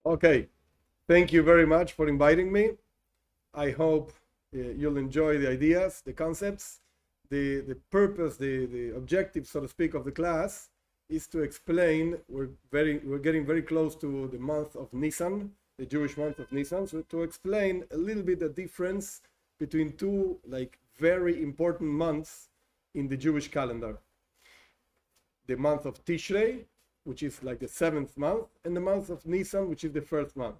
Okay, thank you very much for inviting me. I hope you'll enjoy the ideas, the concepts. The purpose, the objective, so to speak, of the class is to explain. We're getting very close to the month of Nisan, the Jewish month of Nisan. So to explain a little bit the difference between two very important months in the Jewish calendar. The month of Tishrei, which is like the seventh month, and the month of Nisan, which is the first month.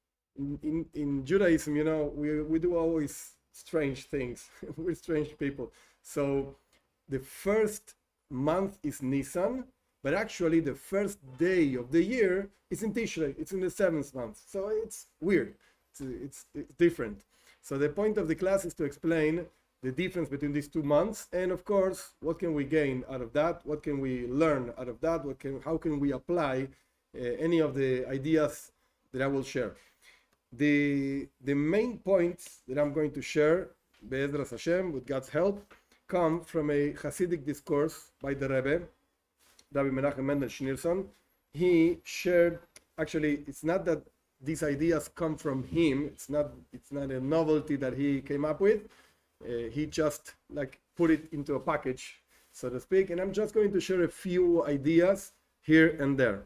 In Judaism, we do always strange things. We're strange people. So the first month is Nisan, but actually the first day of the year is in Tishrei. It's in the seventh month. So it's weird. It's different. So the point of the class is to explain the difference between these 2 months, and of course, what can we gain out of that? What can we learn out of that? How can we apply any of the ideas that I will share? The main points that I'm going to share, Be'ezras Hashem, with God's help, come from a Hasidic discourse by the Rebbe, Rabbi Menachem Mendel Schneerson. He shared, actually, it's not that these ideas come from him. It's not a novelty that he came up with. He just put it into a package, so to speak, and I'm just going to share a few ideas here and there.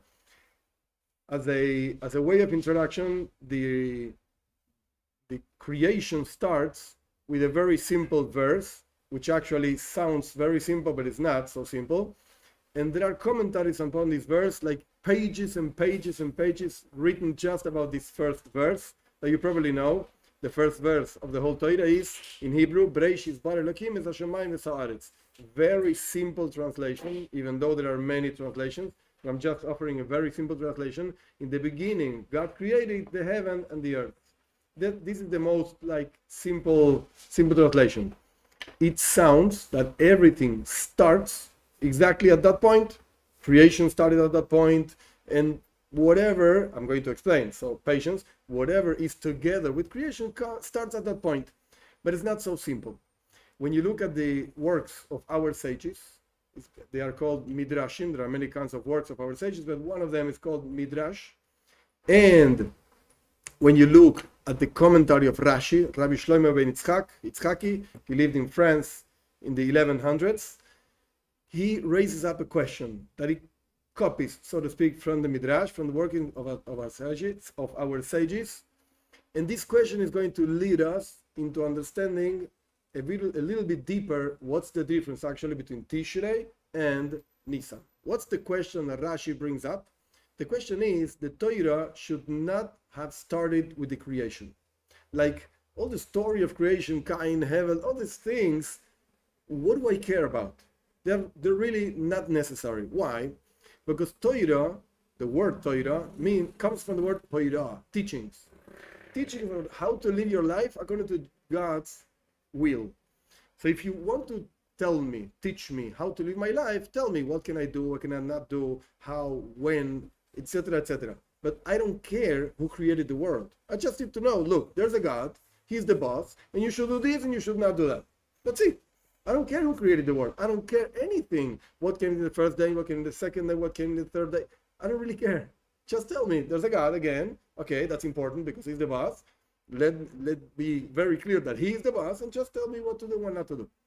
As a way of introduction, the creation starts with a very simple verse, which actually sounds very simple, but it's not so simple. And there are commentaries upon this verse, like pages and pages and pages written just about this first verse that you probably know. The first verse of the whole Torah is in Hebrew, Bereishis bar Elokim es hashamayim v'ha'aretz. Very simple translation, even though there are many translations. I'm just offering a very simple translation. In the beginning, God created the heaven and the earth. This is the most simple translation. It sounds that everything starts exactly at that point. Creation started at that point, and whatever, I'm going to explain, so patience, whatever is together with creation starts at that point. But it's not so simple. When you look at the works of our sages, they are called midrashim. There are many kinds of works of our sages, but one of them is called midrash. And when you look at the commentary of Rashi, Rabbi Shlomo ben Yitzchaki, he lived in France in the 1100s, he raises up a question that he copies, so to speak, from the midrash, from the working of our sages. And this question is going to lead us into understanding a little bit deeper what's the difference actually between Tishrei and Nisan. What's the question that Rashi brings up? The question is, the Torah should not have started with the creation. Like all the story of creation, Cain, Hevel, all these things, what do I care about? They're really not necessary. Why? Because Torah, the word Torah, comes from the word Torah, teachings. Teaching about how to live your life according to God's will. So if you want to teach me how to live my life, tell me what can I do, what can I not do, how, when, etc., etc. But I don't care who created the world. I just need to know, look, there's a God, he's the boss, and you should do this and you should not do that. That's it. I don't care who created the world. I don't care anything. What came in the first day, what came in the second day, what came in the third day. I don't really care. Just tell me, there's a God again. Okay, that's important because he's the boss. Let be very clear that he is the boss, and just tell me what to do, what not to do.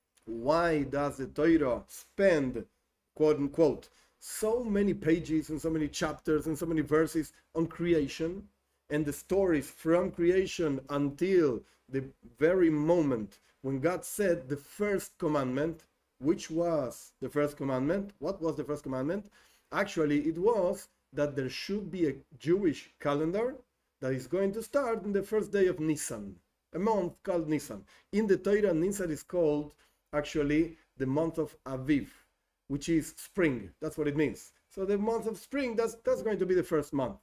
Why does the Torah spend, quote unquote, so many pages and so many chapters and so many verses on creation and the stories from creation until the very moment when God said the first commandment? Which was the first commandment? What was the first commandment? Actually, it was that there should be a Jewish calendar that is going to start in the first day of Nisan, a month called Nisan. In the Torah, Nisan is called actually the month of Aviv, which is spring. That's what it means. So the month of spring, that's going to be the first month.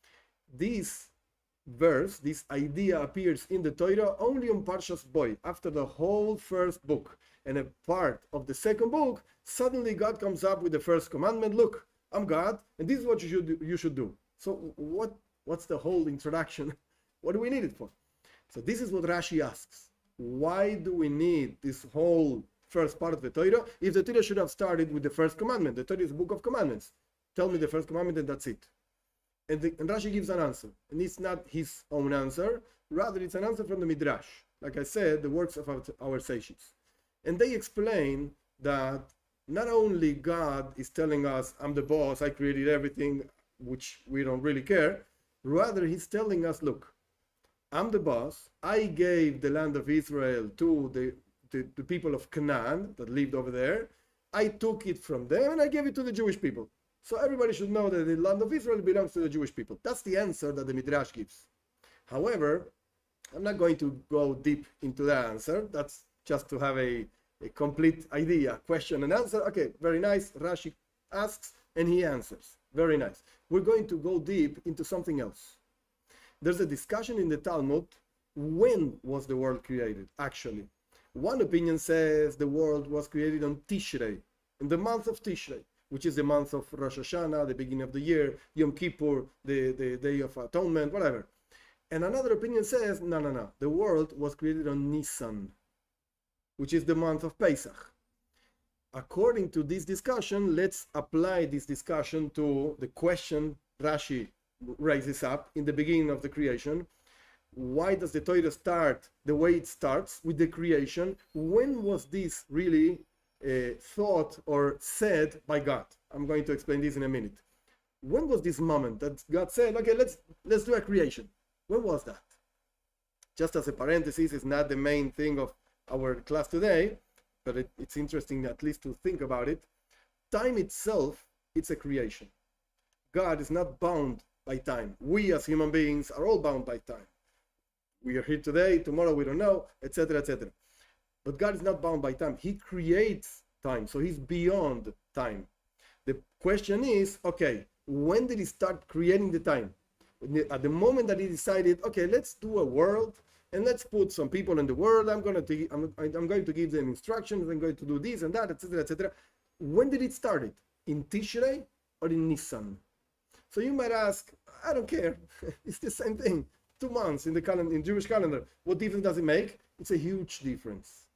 This verse, this idea appears in the Torah only on Parshas Bo, after the whole first book. And a part of the second book, suddenly God comes up with the first commandment. Look, I'm God, and this is what you should do. So what's the whole introduction? What do we need it for? So this is what Rashi asks. Why do we need this whole first part of the Torah if the Torah should have started with the first commandment? The Torah is a book of commandments. Tell me the first commandment and that's it. And Rashi gives an answer. And it's not his own answer, rather it's an answer from the Midrash. Like I said, the works of our sages. And they explain that not only God is telling us, I'm the boss, I created everything, which we don't really care. Rather, he's telling us, look, I'm the boss. I gave the land of Israel to the people of Canaan that lived over there. I took it from them and I gave it to the Jewish people. So everybody should know that the land of Israel belongs to the Jewish people. That's the answer that the Midrash gives. However, I'm not going to go deep into that answer. That's just to have a complete idea, question and answer. Okay, very nice. Rashi asks and he answers. Very nice. We're going to go deep into something else. There's a discussion in the Talmud, when was the world created, actually. One opinion says the world was created on Tishrei, in the month of Tishrei, which is the month of Rosh Hashanah, the beginning of the year, Yom Kippur, the Day of Atonement, whatever. And another opinion says, no, the world was created on Nisan, which is the month of Pesach. According to this discussion, let's apply this discussion to the question Rashi raises up in the beginning of the creation. Why does the Torah start the way it starts, with the creation? When was this really thought or said by God? I'm going to explain this in a minute. When was this moment that God said, okay, let's do a creation? When was that? Just as a parenthesis, it's not the main thing of our class today, but it's interesting at least to think about it. Time itself, it's a creation. God is not bound by time. We as human beings are all bound by time. We are here today, tomorrow we don't know, etc., etc. But God is not bound by time. He creates time, so he's beyond time. The question is, okay, when did he start creating the time? At the moment that he decided, okay, let's do a world and let's put some people in the world. I'm going to give them instructions. I'm going to do this and that, etc., etc. When did it start? In Tishrei or in Nisan? So you might ask, I don't care. It's the same thing. 2 months in the calendar, in Jewish calendar. What difference does it make? It's a huge difference.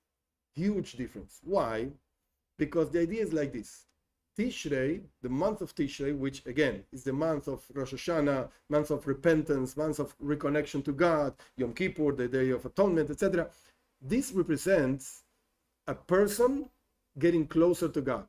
Huge difference. Why? Because the idea is like this. Tishrei, the month of Tishrei, which again is the month of Rosh Hashanah, month of repentance, month of reconnection to God, Yom Kippur, the Day of Atonement, etc. This represents a person getting closer to God.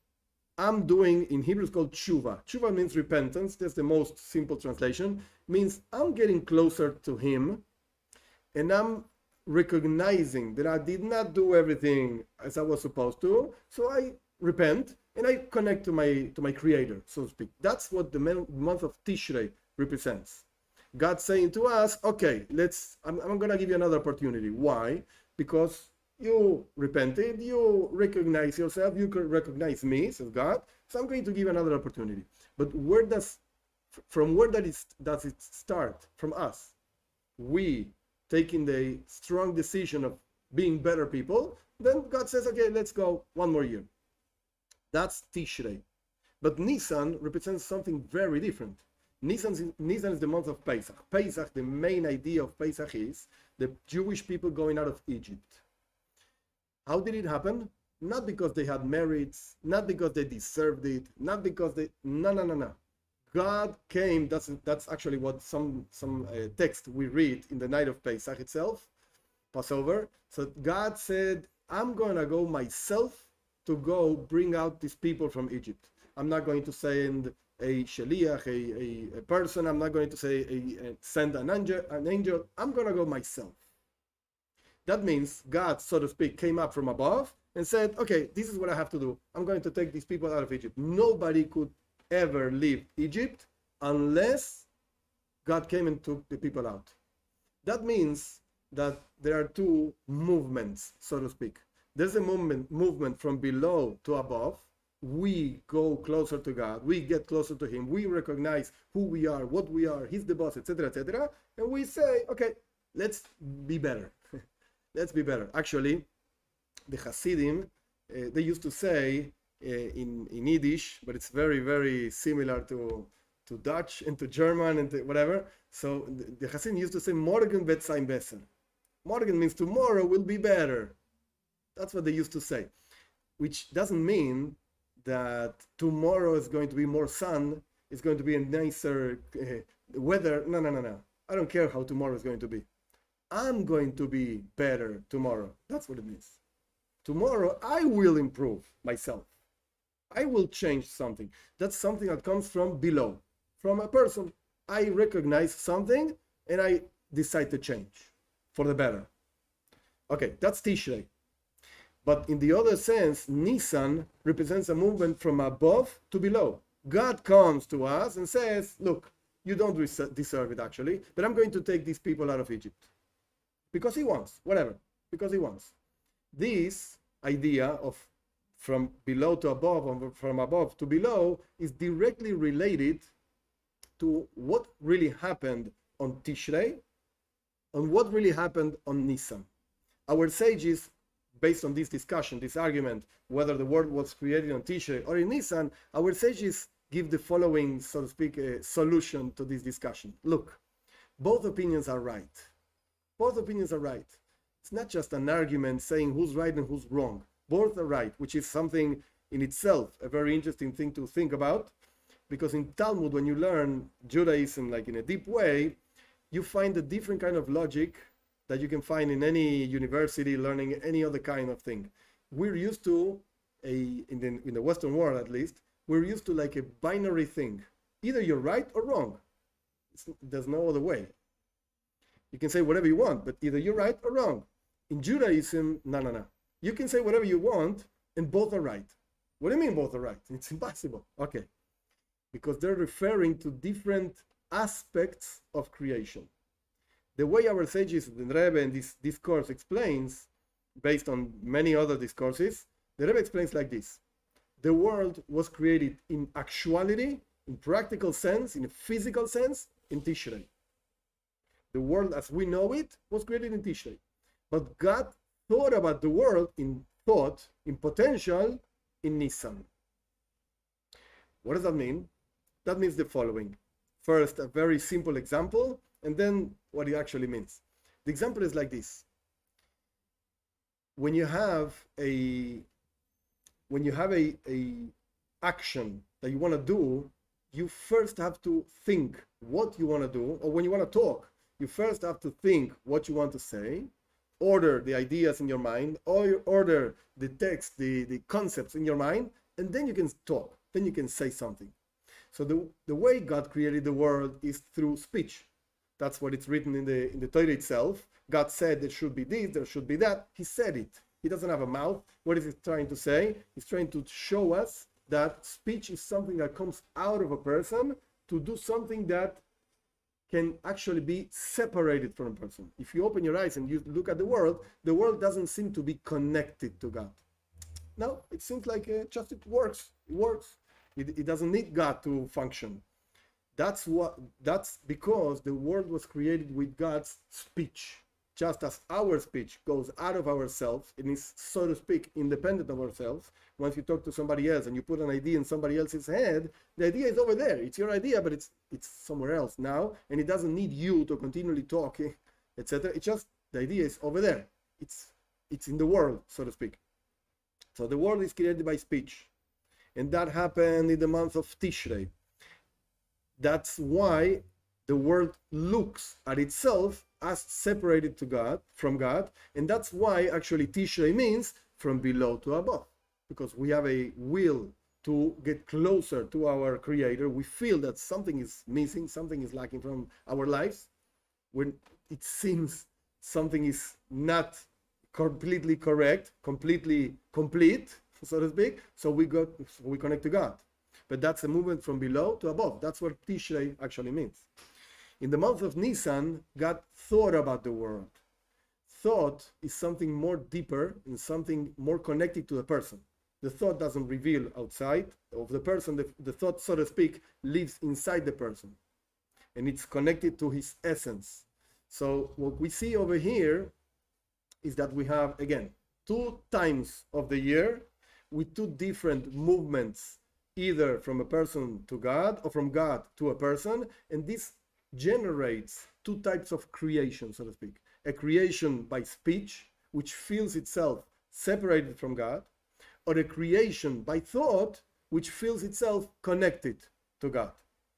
I'm doing, in Hebrew it's called tshuva. Tshuva means repentance. That's the most simple translation. Means I'm getting closer to him and I'm recognizing that I did not do everything as I was supposed to. So I repent and I connect to my creator, so to speak. That's what the month of Tishrei represents. God saying to us, okay, I'm going to give you another opportunity. Why? Because you repented, you recognize yourself, you can recognize me, says God, so I'm going to give another opportunity. But from where does it start? From us. We taking the strong decision of being better people, then God says, okay, let's go one more year. That's Tishrei. But Nisan represents something very different. Nisan is the month of Pesach. Pesach, the main idea of Pesach is the Jewish people going out of Egypt. How did it happen? Not because they had merits, not because they deserved it, not because they... No. God came, that's actually what some text we read in the night of Pesach itself, Passover. So God said, I'm going to go myself to go bring out these people from Egypt. I'm not going to send a shaliach, a person. I'm not going to send an angel. I'm going to go myself. That means God, so to speak, came up from above and said, okay, this is what I have to do. I'm going to take these people out of Egypt. Nobody could ever leave Egypt unless God came and took the people out. That means that there are two movements, so to speak. There's a movement from below to above. We go closer to God. We get closer to him. We recognize who we are, what we are. He's the boss, etc., etc. And we say, okay, let's be better. Let's be better. Actually, the Hasidim, they used to say in Yiddish, but it's very, very similar to Dutch and to German and to whatever. So the Hasidim used to say, Morgen wird sein besser. Morgen means tomorrow will be better. That's what they used to say, which doesn't mean that tomorrow is going to be more sun it's going to be a nicer weather. No, no, no, no. I don't care how tomorrow is going to be. I'm going to be better tomorrow. That's what it means. Tomorrow, I will improve myself. I will change something. That's something that comes from below, from a person. I recognize something and I decide to change for the better. Okay, that's Tishrei. But in the other sense, Nisan represents a movement from above to below. God comes to us and says, look, you don't deserve it actually, but I'm going to take these people out of Egypt. Because he wants, whatever, because he wants. This idea of from below to above, or from above to below, is directly related to what really happened on Tishrei and what really happened on Nisan. Our sages, based on this discussion, this argument, whether the world was created on Tishrei or in Nisan, our sages give the following, so to speak, solution to this discussion. Look, both opinions are right. Both opinions are right. It's not just an argument saying who's right and who's wrong. Both are right, which is something in itself, a very interesting thing to think about. Because in Talmud, when you learn Judaism like in a deep way, you find a different kind of logic that you can find in any university learning any other kind of thing. We're used to, in the Western world at least, we're used to like a binary thing. Either you're right or wrong. There's no other way. You can say whatever you want, but either you're right or wrong. In Judaism, no, no, no. You can say whatever you want, and both are right. What do you mean both are right? It's impossible. Okay. Because they're referring to different aspects of creation. The way our sages, the Rebbe, in this discourse explains, based on many other discourses, the Rebbe explains like this. The world was created in actuality, in practical sense, in a physical sense, in Tishrei. The world as we know it was created in Tishrei. But God thought about the world in thought, in potential, in Nisan. What does that mean? That means the following. First, a very simple example, and then what it actually means. The example is like this. When you have a action that you want to do, you first have to think what you want to do, or when you want to talk, you first have to think what you want to say, order the ideas in your mind, or you order the text, the concepts in your mind, and then you can talk, then you can say something. So the way God created the world is through speech. That's what it's written in the Torah itself. God said there should be this, there should be that. He said it. He doesn't have a mouth. What is he trying to say? He's trying to show us that speech is something that comes out of a person to do something that can actually be separated from a person. If you open your eyes and you look at the world doesn't seem to be connected to God. No, it seems like just it works. It works. It doesn't need God to function. That's because the world was created with God's speech. Just as our speech goes out of ourselves and is, so to speak, independent of ourselves. Once you talk to somebody else and you put an idea in somebody else's head, the idea is over there. It's your idea, but it's somewhere else now, and it doesn't need you to continually talk, etc. It's just the idea is over there. It's in the world, so to speak. So the world is created by speech, and that happened in the month of Tishrei. That's why the world looks at itself as separated from God, and that's why actually Tishrei means from below to above, because we have a will to get closer to our Creator. We feel that something is missing, something is lacking from our lives, when it seems something is not completely correct, completely complete, so to speak. So we connect to God. But that's a movement from below to above. That's what Tishrei actually means. In the month of Nisan, God thought about the world. Thought is something more deeper and something more connected to the person. The thought doesn't reveal outside of the person. The thought, so to speak, lives inside the person. And it's connected to his essence. So what we see over here is that we have, again, 2 times of the year with 2 different movements, either from a person to God or from God to a person. And this generates 2 types of creation, so to speak. A creation by speech, which feels itself separated from God, or a creation by thought, which feels itself connected to God.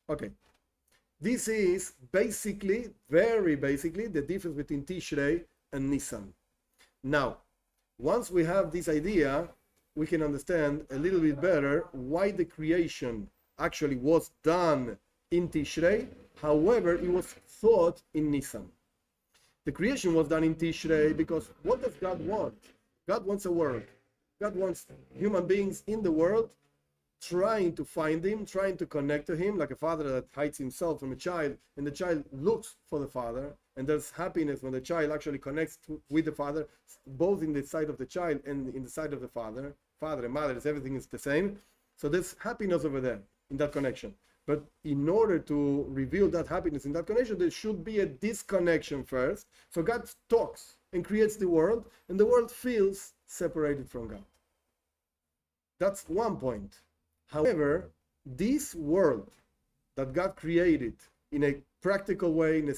Okay, this is basically, very basically, the difference between Tishrei and Nisan. Now, once we have this idea, we can understand a little bit better why the creation actually was done in Tishrei. However, it was thought in Nisan. The creation was done in Tishrei because what does God want? God wants a world. God wants human beings in the world trying to find him, trying to connect to him, like a father that hides himself from a child, and the child looks for the father, and there's happiness when the child actually connects with the father, both in the side of the child and in the side of the father. Father and mother, everything is the same. So there's happiness over there in that connection. But in order to reveal that happiness in that connection, there should be a disconnection first. So God talks and creates the world, and the world feels separated from God. That's one point. However, this world that God created in a practical way, in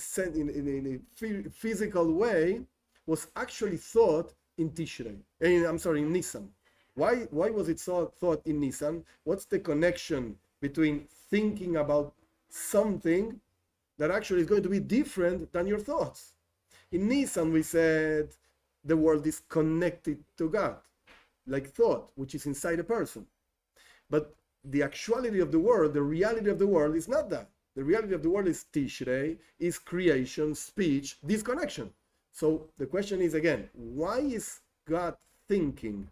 a physical way, was actually thought in Tishrei. In Nisan. Why was it thought in Nisan? What's the connection between thinking about something that actually is going to be different than your thoughts? In Nisan, we said the world is connected to God, like thought, which is inside a person. But the actuality of the world, the reality of the world is not that. The reality of the world is Tishrei, is creation, speech, this connection. So the question is again, why is God thinking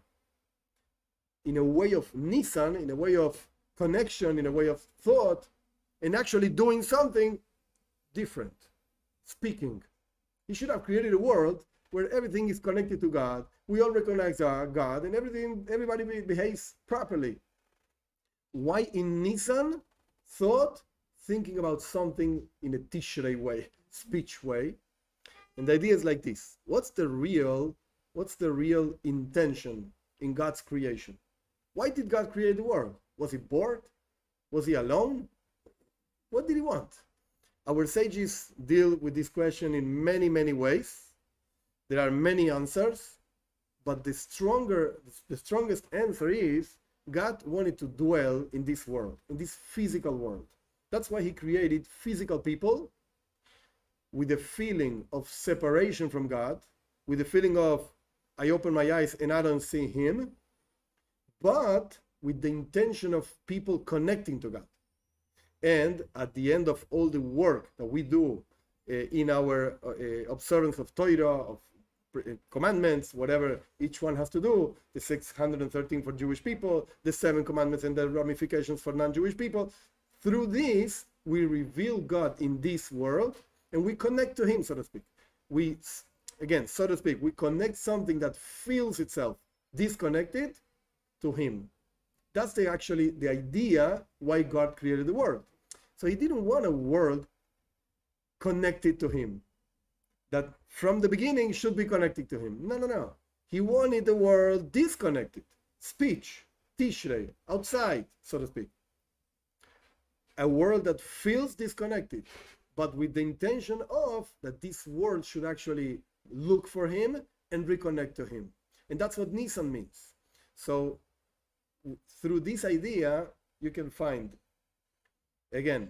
in a way of Nisan, in a way of connection, in a way of thought, and actually doing something different, speaking? He should have created a world where everything is connected to God. We all recognize God, and everybody behaves properly. Why in Nisan thought, thinking about something in a Tishrei way, speech way? And the idea is like this. What's the real intention in God's creation? Why did God create the world? Was he bored? Was he alone? What did he want? Our sages deal with this question in many, many ways. There are many answers, but the strongest answer is God wanted to dwell in this world, in this physical world. That's why he created physical people with a feeling of separation from God, with a feeling of, I open my eyes and I don't see him, but with the intention of people connecting to God. And at the end of all the work that we do in our observance of Torah, of commandments, whatever each one has to do, the 613 for Jewish people, the 7 commandments and the ramifications for non-Jewish people, through this, we reveal God in this world and we connect to him, so to speak. We connect something that feels itself disconnected to him. That's the idea why God created the world. So he didn't want a world connected to him, that from the beginning should be connected to him. No. He wanted the world disconnected. Speech, Tishrei, outside, so to speak. A world that feels disconnected, but with the intention of that this world should actually look for him and reconnect to him. And that's what Nisan means. So through this idea, you can find, again,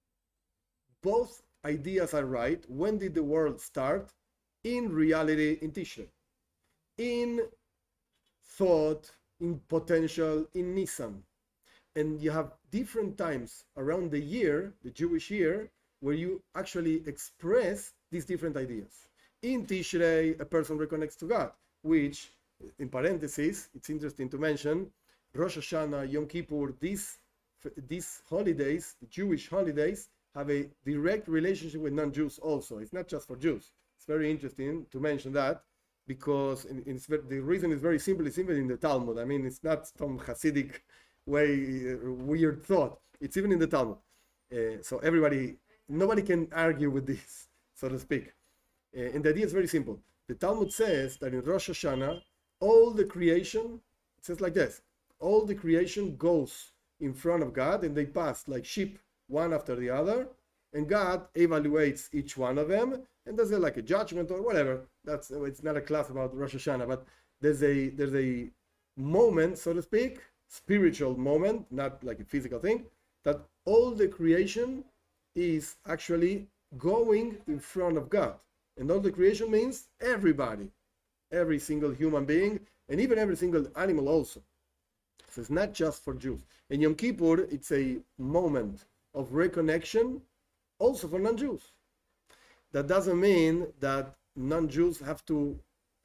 both ideas are right. When did the world start? In reality, in Tishrei. In thought, in potential, in Nisan. And you have different times around the year, the Jewish year, where you actually express these different ideas. In Tishrei, a person reconnects to God, which, in parentheses, it's interesting to mention, Rosh Hashanah, Yom Kippur, these holidays, the Jewish holidays, have a direct relationship with non-Jews also. It's not just for Jews. It's very interesting to mention that, because the reason is very simple. It's even in the Talmud. I mean, it's not some Hasidic way, weird thought. It's even in the Talmud. So nobody can argue with this, so to speak. And the idea is very simple. The Talmud says that in Rosh Hashanah, all the creation, it says like this, all the creation goes in front of God and they pass like sheep, one after the other, and God evaluates each one of them, and there's like a judgment or whatever. It's not a class about Rosh Hashanah, but there's a moment, so to speak, spiritual moment, not like a physical thing, that all the creation is actually going in front of God. And all the creation means everybody, every single human being, and even every single animal also. So it's not just for Jews. And Yom Kippur, it's a moment of reconnection also for non-Jews. That doesn't mean that non-Jews have to,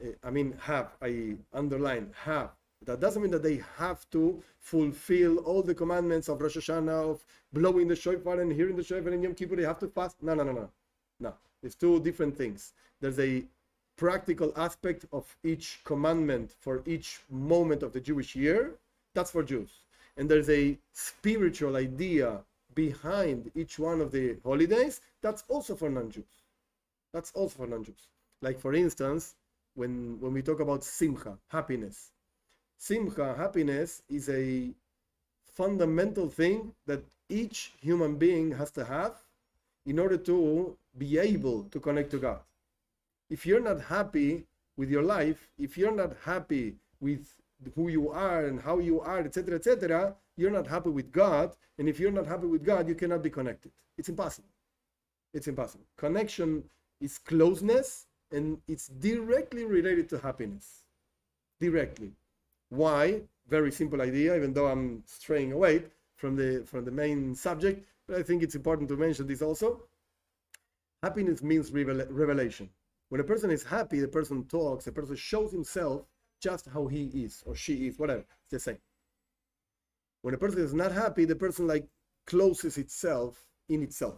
I underline, have. That doesn't mean that they have to fulfill all the commandments of Rosh Hashanah, of blowing the shofar and hearing the shofar, and Yom Kippur they have to fast. No. It's two different things. There's a practical aspect of each commandment for each moment of the Jewish year. That's for Jews. And there's a spiritual idea behind each one of the holidays. That's also for non-Jews. That's also for non-Jews. Like, for instance, when we talk about simcha, happiness. Simcha, happiness, is a fundamental thing that each human being has to have in order to be able to connect to God. If you're not happy with your life, if you're not happy with who you are and how you are, etc., you're not happy with God. And if you're not happy with God, you cannot be connected. It's impossible. It's impossible. Connection is closeness, and it's directly related to happiness. Directly. Why? Very simple idea, even though I'm straying away from the main subject, but I think it's important to mention this also. Happiness means revelation. When a person is happy, the person talks, the person shows himself just how he is or she is, whatever. It's the same. When a person is not happy, the person closes itself in itself.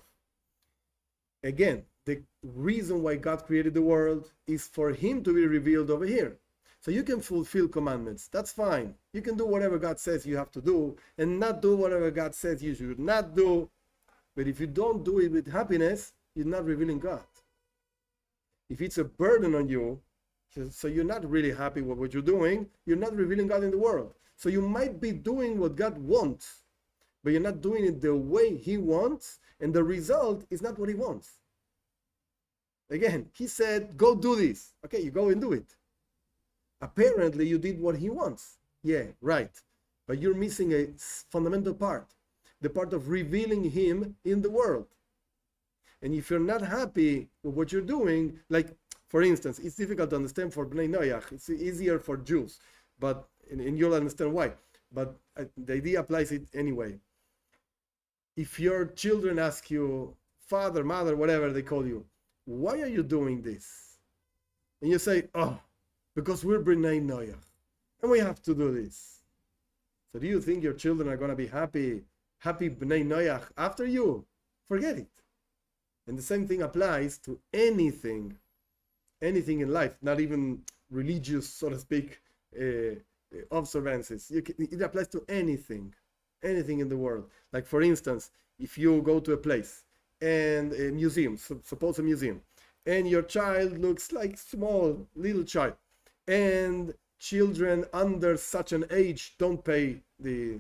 Again, the reason why God created the world is for him to be revealed over here. So you can fulfill commandments. That's fine. You can do whatever God says you have to do and not do whatever God says you should not do. But if you don't do it with happiness, you're not revealing God. If it's a burden on you, so you're not really happy with what you're doing, you're not revealing God in the world. So you might be doing what God wants, but you're not doing it the way he wants, and the result is not what he wants. Again, he said, go do this. Okay, you go and do it. Apparently, you did what he wants. Yeah, right. But you're missing a fundamental part, the part of revealing him in the world. And if you're not happy with what you're doing, for instance, it's difficult to understand for Bnei Noach. It's easier for Jews, but and you'll understand why. But the idea applies it anyway. If your children ask you, father, mother, whatever they call you, why are you doing this? And you say, oh, because we're Bnei Noach, and we have to do this. So do you think your children are going to be happy Bnei Noach after you? Forget it. And the same thing applies to anything in life, not even religious, so to speak, observances. It applies to anything in the world. Like, for instance, if you go to a place and a museum, suppose a museum, and your child looks like small little child, and children under such an age don't pay the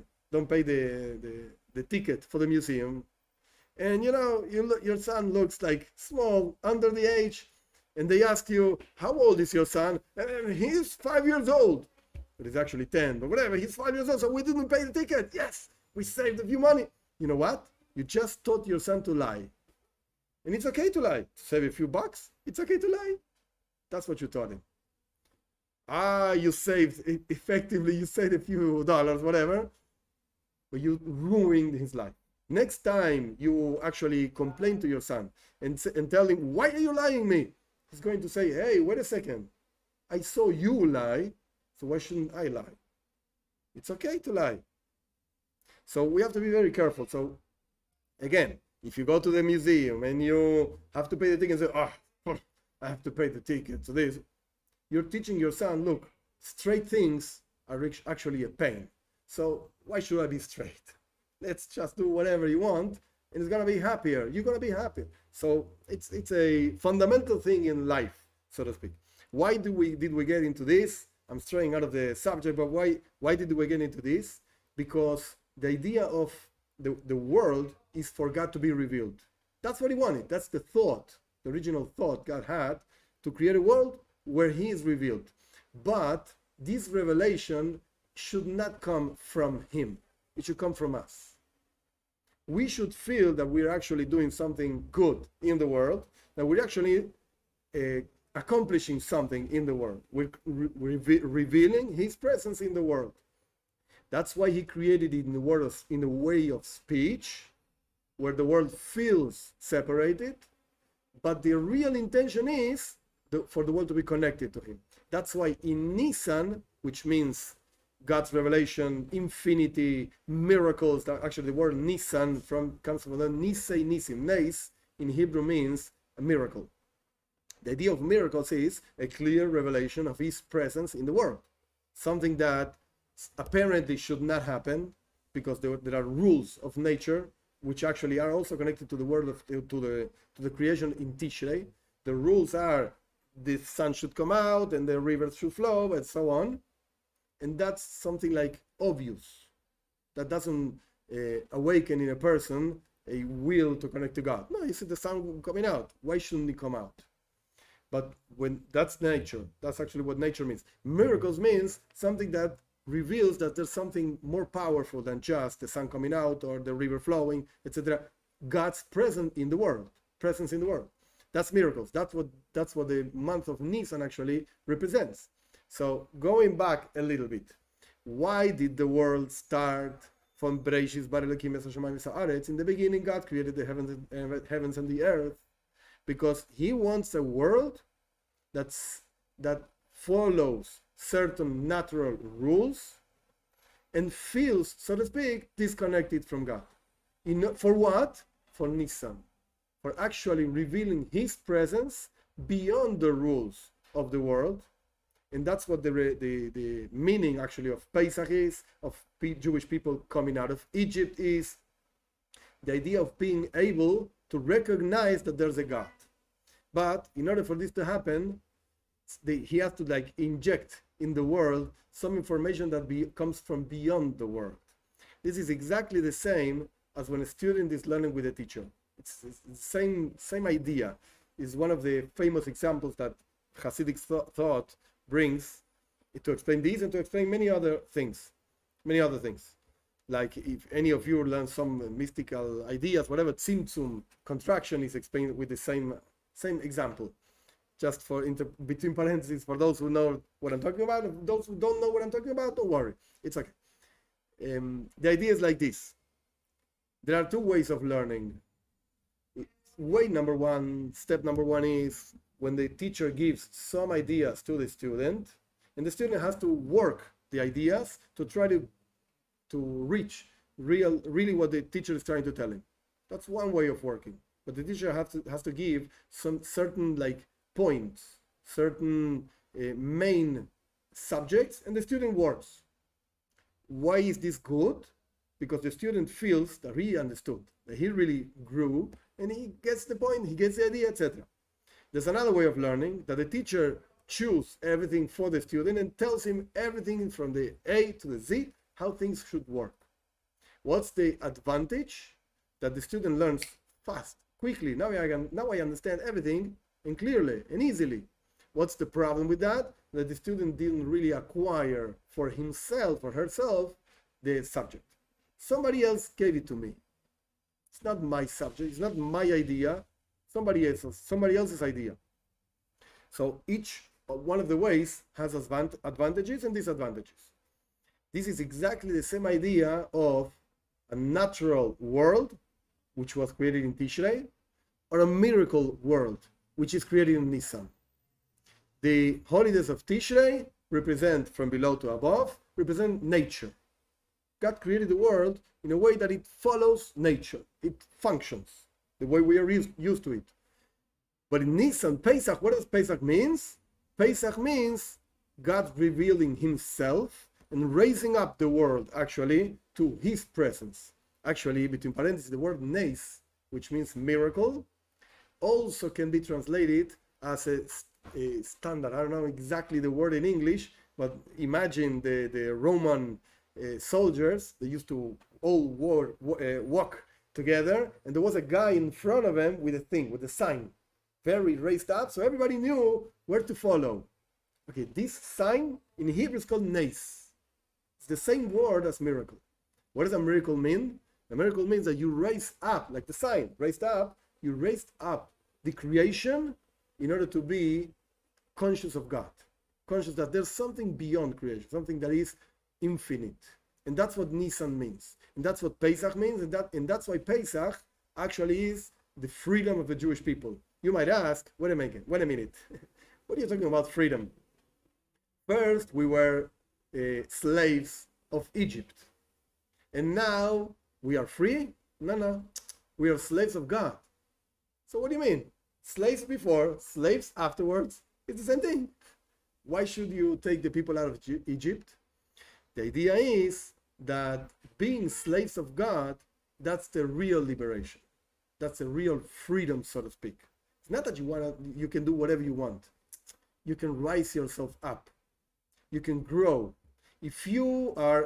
ticket for the museum, and your son looks like small under the age, and they ask you, how old is your son? And he's 5 years old, but he's actually 10, but whatever, he's 5 years old, so we didn't pay the ticket. Yes, we saved a few money. You know what? You just taught your son to lie. And it's okay to lie. To save a few bucks, it's okay to lie. That's what you taught him. You saved a few dollars, whatever, but you ruined his life. Next time you actually complain to your son and tell him, why are you lying me? He's going to say, hey, wait a second. I saw you lie, so why shouldn't I lie? It's okay to lie. So we have to be very careful. So again, if you go to the museum and you have to pay the ticket and say, I have to pay the ticket, so this, you're teaching your son, look, straight things are actually a pain. So why should I be straight? Let's just do whatever you want, and it's gonna be happier. You're gonna be happy. So it's a fundamental thing in life, so to speak. Why did we get into this? I'm straying out of the subject, but why did we get into this? Because the idea of the world is for God to be revealed. That's what he wanted. That's the thought, the original thought God had, to create a world where he is revealed. But this revelation should not come from him. It should come from us. we should feel that we're actually doing something good in the world, that we're actually accomplishing something in the world. We're revealing his presence in the world. That's why he created it in the world in a way of speech, where the world feels separated, but the real intention is for the world to be connected to him. That's why in Nisan, which means God's revelation, infinity, miracles, that actually the word Nisan comes from the Nisei Nisim. Nes in Hebrew means a miracle. The idea of miracles is a clear revelation of his presence in the world. Something that apparently should not happen, because there are rules of nature which actually are also connected to the world of to the creation in Tishrei. The rules are the sun should come out and the rivers should flow and so on. And that's something like obvious. That doesn't awaken in a person a will to connect to God. No, you see the sun coming out. Why shouldn't it come out? But when that's nature, that's actually what nature means. Miracles means something that reveals that there's something more powerful than just the sun coming out or the river flowing, etc. God's presence in the world. That's miracles. That's what the month of Nisan actually represents. So going back a little bit, why did the world start from Bereshis Bar Elokim Es Hashemayim V'Haaretz? In the beginning, God created the heavens and the earth, because he wants a world that follows certain natural rules and feels, so to speak, disconnected from God. For what? For Nisan. For actually revealing his presence beyond the rules of the world. And that's what the meaning actually of Pesach is, of Jewish people coming out of Egypt is. The idea of being able to recognize that there's a God. But in order for this to happen, he has to inject in the world some information that comes from beyond the world. This is exactly the same as when a student is learning with a teacher. It's the same idea. Is one of the famous examples that Hasidic thought brings to explain these and to explain many other things. Like if any of you learn some mystical ideas, whatever, Tzimtzum contraction is explained with the same example. Just for between parentheses, for those who know what I'm talking about. If those who don't know what I'm talking about, don't worry, it's okay. The idea is like this. There are two ways of learning. Step number one is when the teacher gives some ideas to the student, and the student has to work the ideas to try to reach really what the teacher is trying to tell him. That's one way of working. But the teacher has to give some certain points, certain main subjects, and the student works. Why is this good? Because the student feels that he understood, that he really grew, and he gets the point, he gets the idea, etc. There's another way of learning, that the teacher chooses everything for the student and tells him everything from the A to the Z, how things should work. What's the advantage? That the student learns fast, quickly. Now I understand everything, and clearly and easily. What's the problem with that? That the student didn't really acquire for himself or herself the subject. Somebody else gave it to me. It's not my subject, it's not my idea, somebody else's idea. So each one of the ways has advantages and disadvantages. This is exactly the same idea of a natural world, which was created in Tishrei, or a miracle world, which is created in Nisan. The holidays of Tishrei represent from below to above, represent nature. God created the world in a way that it follows nature. It functions the way we are used to it. But in Nisan, Pesach, what does Pesach mean? Pesach means God revealing himself and raising up the world actually to his presence. Actually, between parentheses, the word nes, which means miracle, also can be translated as a standard. I don't know exactly the word in English, but imagine the Roman soldiers. They used to all walk together, and there was a guy in front of them with a sign, very raised up, so everybody knew where to follow. Okay, this sign in Hebrew is called nes. It's the same word as miracle. What does a miracle mean? A miracle means that you raise up, like the sign, raised up, you raised up the creation in order to be conscious of God, conscious that there's something beyond creation, something that is infinite. And that's what Nisan means. And that's what Pesach means. And that's why Pesach actually is the freedom of the Jewish people. You might ask, wait a minute. What are you talking about freedom? First, we were slaves of Egypt. And now we are free? No. We are slaves of God. So what do you mean? Slaves before, slaves afterwards? It's the same thing. Why should you take the people out of Egypt? The idea is that being slaves of God, that's the real liberation. That's the real freedom, so to speak. It's not that you can do whatever you want. You can rise yourself up. You can grow. If you are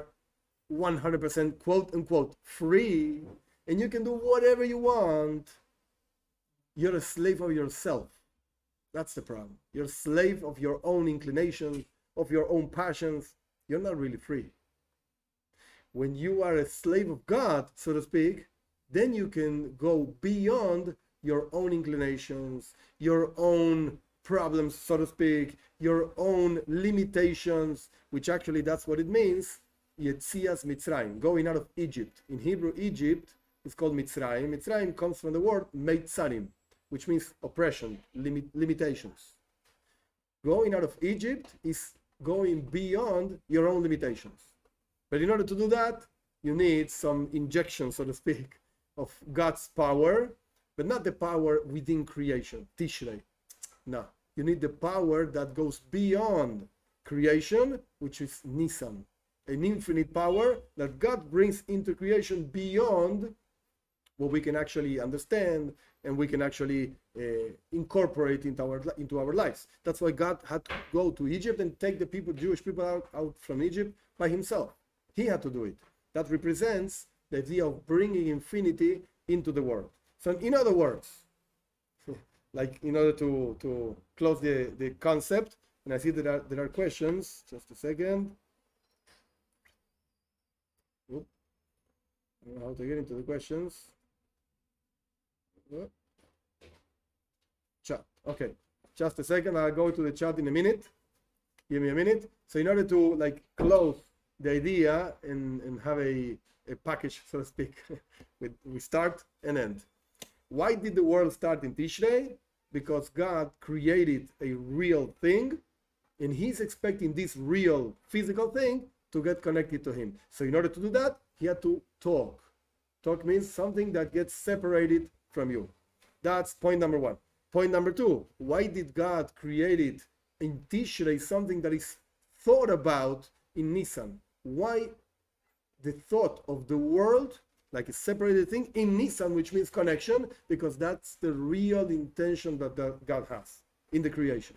100% quote unquote free and you can do whatever you want, you're a slave of yourself. That's the problem. You're a slave of your own inclinations, of your own passions. You're not really free. When you are a slave of God, so to speak, then you can go beyond your own inclinations, your own problems, so to speak, your own limitations, which actually that's what it means, Yetzias Mitzrayim, going out of Egypt. In Hebrew, Egypt is called Mitzrayim. Mitzrayim comes from the word Meitzarim, which means oppression, limitations. Going out of Egypt is going beyond your own limitations. But in order to do that, you need some injection, so to speak, of God's power, but not the power within creation, Tishrei. No, you need the power that goes beyond creation, which is Nisan, an infinite power that God brings into creation beyond what we can actually understand and we can actually incorporate into our lives. That's why God had to go to Egypt and take the people, Jewish people out from Egypt by himself. He had to do it. That represents the idea of bringing infinity into the world. So in other words, like in order to close the concept, and I see that there are questions, just a second. Oop. I don't know how to get into the questions. Chat. Okay, just a second. I'll go to the chat in a minute. Give me a minute. So in order to like close the idea and have a package, so to speak, we start and end. Why did the world start in Tishrei? Because God created a real thing, and he's expecting this real physical thing to get connected to him. So in order to do that, he had to talk. Talk means something that gets separated from you. That's point number one. Point number two, why did God create it in Tishrei, something that is thought about in Nisan? Why the thought of the world, like a separated thing, in Nisan, which means connection, because that's the real intention that God has in the creation.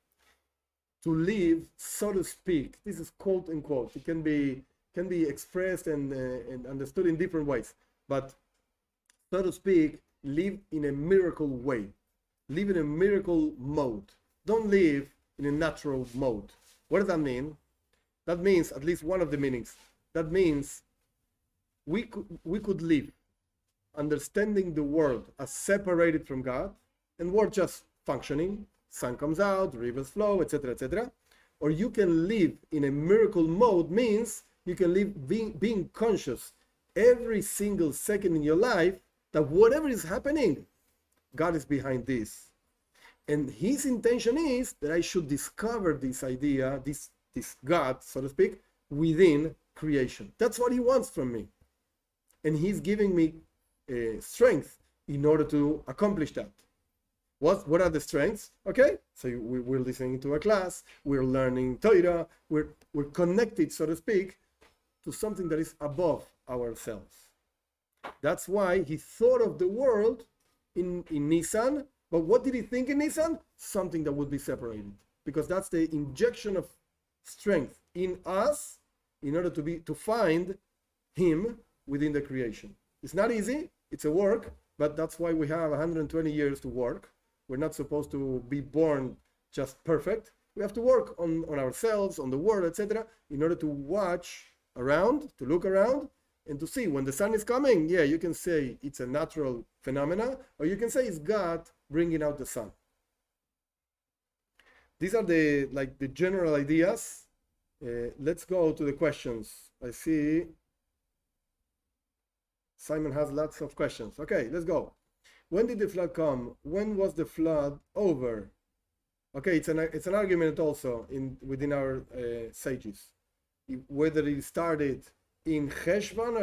To live, so to speak, this is quote unquote, it can be expressed and understood in different ways, but so to speak, live in a miracle way, live in a miracle mode. Don't live in a natural mode. What does that mean? That means, at least one of the meanings, that means we could live understanding the world as separated from God, and we're just functioning, sun comes out, rivers flow, etc., etc. Or you can live in a miracle mode, means you can live being conscious every single second in your life that whatever is happening, God is behind this. And his intention is that I should discover this idea, this God, so to speak, within creation. That's what he wants from me. And he's giving me strength in order to accomplish that. What are the strengths? Okay, so we're listening to a class, we're learning Torah, we're connected, so to speak, to something that is above ourselves. That's why he thought of the world in Nisan, but what did he think in Nisan? Something that would be separated. Because that's the injection of strength in us in order to find him within the creation. It's not easy, it's a work, but that's why we have 120 years to work. We're not supposed to be born just perfect. We have to work on ourselves, on the world, etc., in order to watch around, to look around, and to see when the sun is coming. Yeah, you can say it's a natural phenomena, or you can say it's God bringing out the sun. These are the general ideas. Let's go to the questions. I see Simon has lots of questions. Okay, let's go. When did the flood come? When was the flood over? Okay, it's an argument also within our sages, whether it started in Cheshvan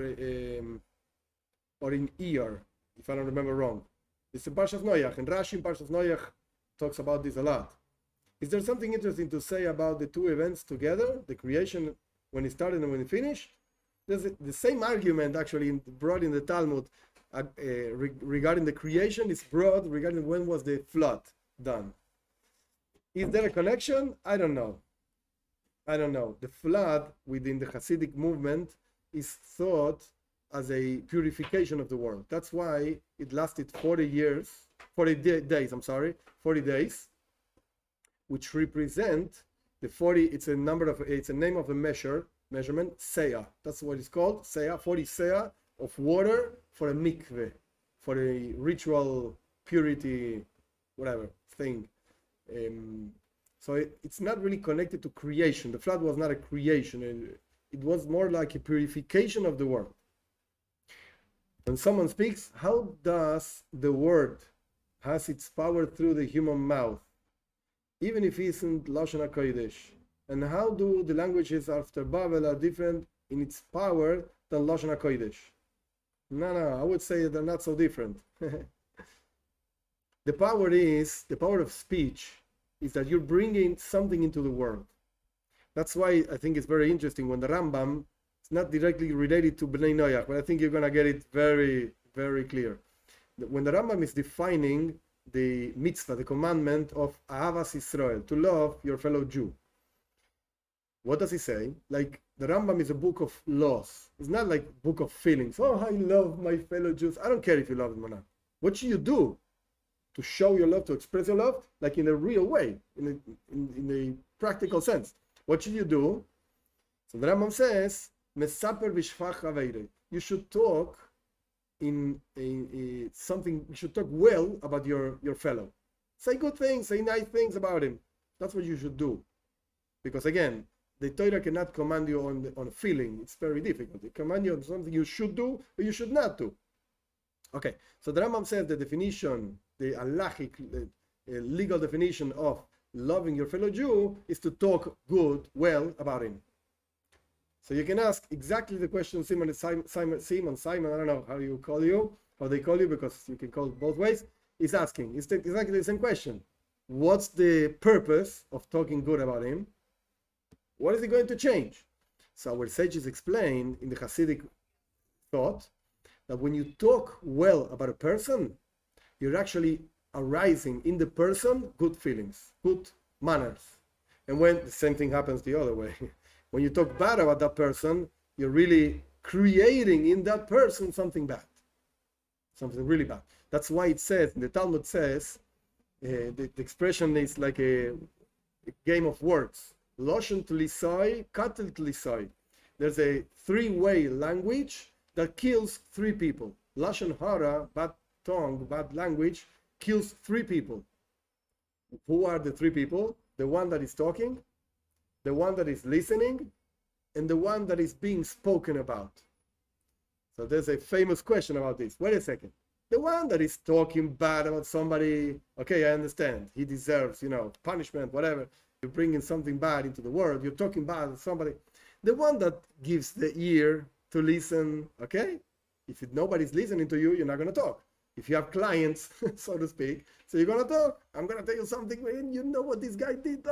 or in Iyar, if I don't remember wrong. It's in Parshas Noach, and Rashi in Parshas Noach talks about this a lot. Is there something interesting to say about the two events together, the creation when it started and when it finished? There's the same argument actually brought in the Talmud regarding the creation is brought regarding when was the flood done. Is there a connection? I don't know. The flood within the Hasidic movement is thought as a purification of the world. That's why it lasted 40 days, 40 days, which represent the 40, it's a name of a measurement, seah. That's what it's called, seah, 40 seah of water for a mikveh, for a ritual purity, whatever thing. So it's not really connected to creation. The flood was not a creation. It was more like a purification of the world. When someone speaks, how does the word has its power through the human mouth, even if it isn't Lashon HaKodesh? And how do the languages after Babel are different in its power than Lashon HaKodesh? No, I would say they're not so different. The power of speech is that you're bringing something into the world. That's why I think it's very interesting when the Rambam, it's not directly related to Bnei Noach, but I think you're going to get it very, very clear. When the Rambam is defining the mitzvah, the commandment of Ahavas Israel, to love your fellow Jew, what does he say? Like, the Rambam is a book of laws. It's not like a book of feelings. Oh, I love my fellow Jews. I don't care if you love them or not. What should you do to show your love, to express your love, like in a real way, in a practical sense? What should you do? So the Rambam says, Mesaper v'shfach aveirei. You should talk something. You should talk well about your fellow. Say good things, say nice things about him. That's what you should do. Because again, the Torah cannot command you on a feeling. It's very difficult. It commands you on something you should do or you should not do. Okay, so the Rambam says the definition, the halachic, legal definition of loving your fellow Jew is to talk well about him. So you can ask exactly the question Simon, I don't know how they call you, because you can call it both ways, is asking. It's exactly the same question. What's the purpose of talking good about him? What is it going to change? So our sages explain in the Hasidic thought that when you talk well about a person, you're actually arising in the person good feelings, good manners. And when the same thing happens the other way, when you talk bad about that person, you're really creating in that person something bad, something really bad. That's why it says, the Talmud says, the expression is like a game of words. Loshen tlisai, katel tlisai. There's a three-way language that kills three people. Lashon hara, bad tongue, bad language, kills three people. Who are the three people? The one that is talking, the one that is listening, and the one that is being spoken about. So there's a famous question about this. Wait a second. The one that is talking bad about somebody, okay, I understand. He deserves, punishment, whatever. You're bringing something bad into the world. You're talking bad about somebody. The one that gives the ear to listen, okay? If nobody's listening to you, you're not going to talk. If you have clients, so to speak, so you're going to talk. I'm going to tell you something, and you know what this guy did.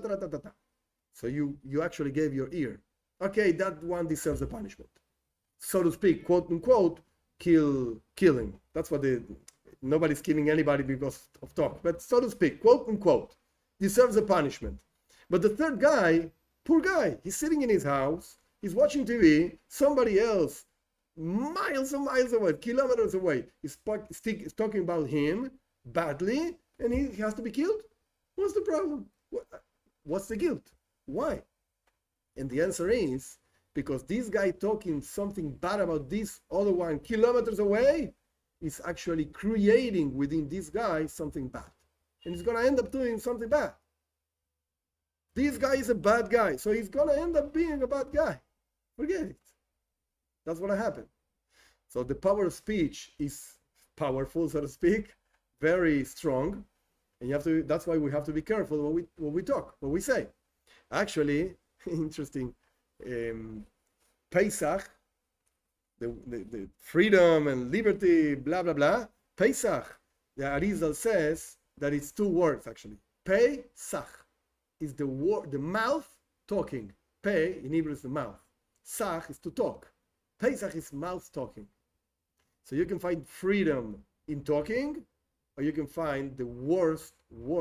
So you actually gave your ear. Okay, that one deserves a punishment. So to speak, quote unquote, kill him. That's what nobody's killing anybody because of talk. But so to speak, quote unquote, deserves a punishment. But the third guy, poor guy, he's sitting in his house, he's watching TV, somebody else, miles and miles away, kilometers away, is talking about him badly, and he has to be killed? What's the problem? What's the guilt? Why? And the answer is because this guy talking something bad about this other one kilometers away is actually creating within this guy something bad. And he's going to end up doing something bad. This guy is a bad guy, so he's going to end up being a bad guy. Forget it. That's what happened. So the power of speech is powerful, so to speak, very strong. And you have to, that's why we have to be careful what we talk, what we say. Actually, interesting, Pesach, the freedom and liberty, blah, blah, blah. Pesach, the Arizal says that it's two words actually. Pesach is the word, the mouth talking. Pe in Hebrew is the mouth. Sach is to talk. Pesach is mouth talking. So you can find freedom in talking, or you can find the worst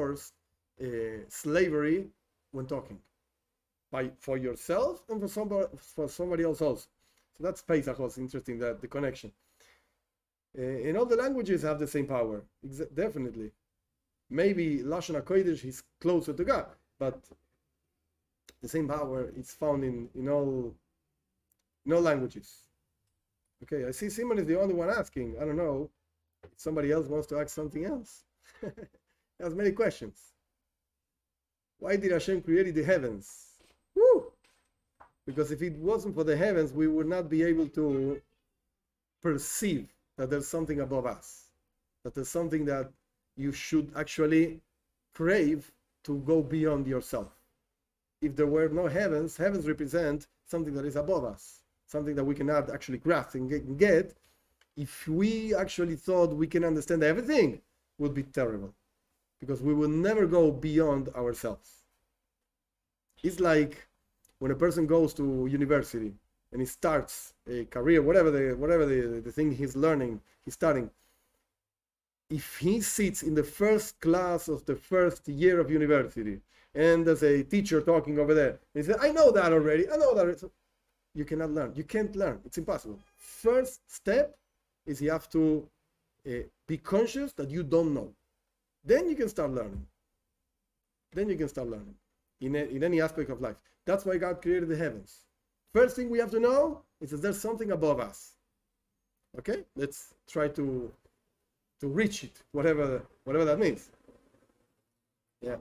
slavery when talking, for yourself and for somebody else also. So that's Pesach. Also interesting, that the connection. In all the languages have the same power, definitely. Maybe Lashon HaKodesh is closer to God, but the same power is found in all languages. Okay, I see Simon is the only one asking. I don't know if somebody else wants to ask something else. He has many questions. Why did Hashem create the heavens? Woo! Because if it wasn't for the heavens, we would not be able to perceive that there's something above us, that there's something that you should actually crave to go beyond yourself. If there were no heavens, heavens represent something that is above us, something that we cannot actually grasp and get. If we actually thought we can understand everything, it would be terrible, because we will never go beyond ourselves. It's like when a person goes to university and he starts a career, whatever the thing he's learning, he's studying. If he sits in the first class of the first year of university, and there's a teacher talking over there, he says, I know that already, I know that. You cannot learn. You can't learn. It's impossible. First step is you have to be conscious that you don't know. Then you can start learning. Then you can start learning in any aspect of life. That's why God created the heavens. First thing we have to know is that there's something above us. Okay? Let's try to reach it, whatever that means. Yeah.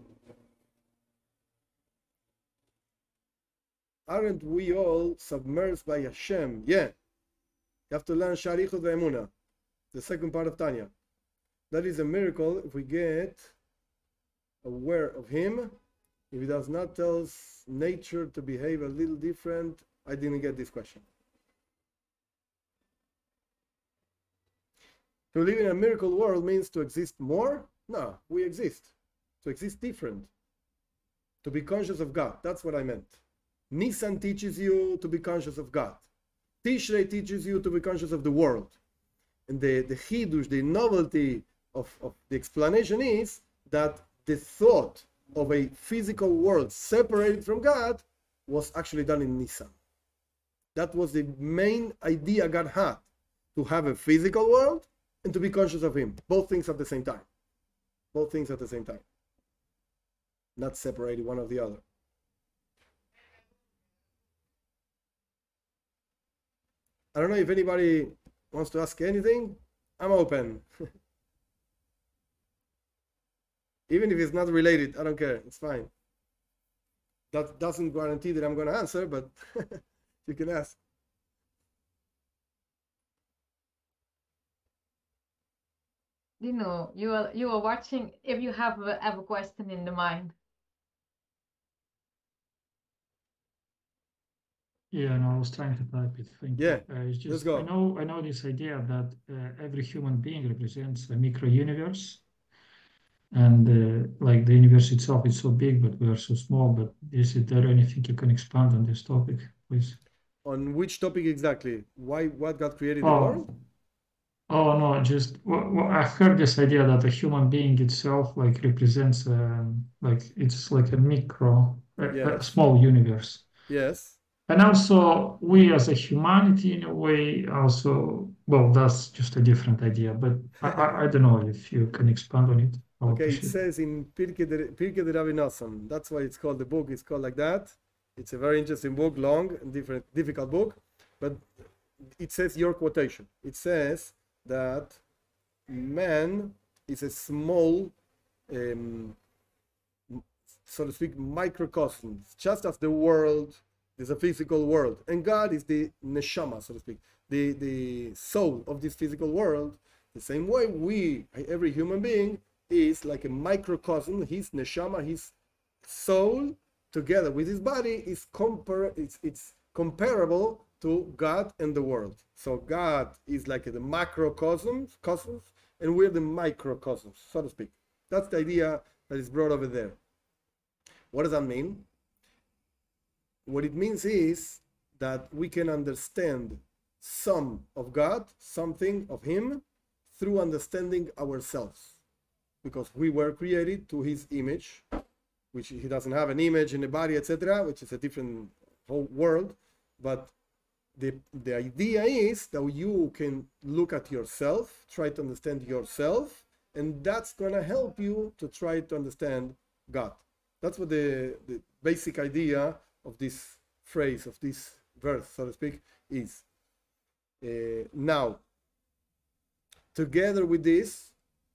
Aren't we all submerged by Hashem? Yeah. You have to learn Sharichut ve'emunah, the second part of Tanya. That is a miracle if we get aware of Him. If He does not tell us nature to behave a little different. I didn't get this question. To live in a miracle world means to exist more? No, we exist. To exist different. To be conscious of God. That's what I meant. Nisan teaches you to be conscious of God. Tishrei teaches you to be conscious of the world. And the chidush, the novelty of the explanation is that the thought of a physical world separated from God was actually done in Nisan. That was the main idea God had, to have a physical world and to be conscious of Him. Both things at the same time. Both things at the same time. Not separated one of the other. I don't know if anybody wants to ask anything. I'm open. Even if it's not related, I don't care. It's fine. That doesn't guarantee that I'm going to answer, but you can ask. Dino, you are watching. If you have a question in the mind. Yeah, no, I was trying to type it. Thank you. Yeah, It's just, let's go. I know this idea that every human being represents a micro universe, and like the universe itself is so big, but we are so small. But is there anything you can expand on this topic, please? On which topic exactly? What God created the world? Oh no, just I heard this idea that a human being itself like represents like it's like a micro, a small universe. Yes. And also we as a humanity in a way also, well, that's just a different idea, but I don't know if you can expand on it. Okay, it says in Pirkei de Rabbi Nosson, that's why it's called, the book is called like that. It's a very interesting book, long and difficult book, but it says your quotation. It says that man is a small, so to speak, microcosm, just as the world is a physical world, and God is the neshama, so to speak, the soul of this physical world. The same way every human being is like a microcosm. His neshama, his soul, together with his body, is it's comparable to God and the world. So God is like the macrocosms, and we're the microcosms, so to speak. That's the idea that is brought over there. What does that mean? What it means is that we can understand some of God, something of Him, through understanding ourselves. Because we were created to His image, which He doesn't have an image in the body, etc., which is a different whole world. But the idea is that you can look at yourself, try to understand yourself, and that's going to help you to try to understand God. That's what the basic idea of this phrase, of this verse, so to speak, is. Now, together with this,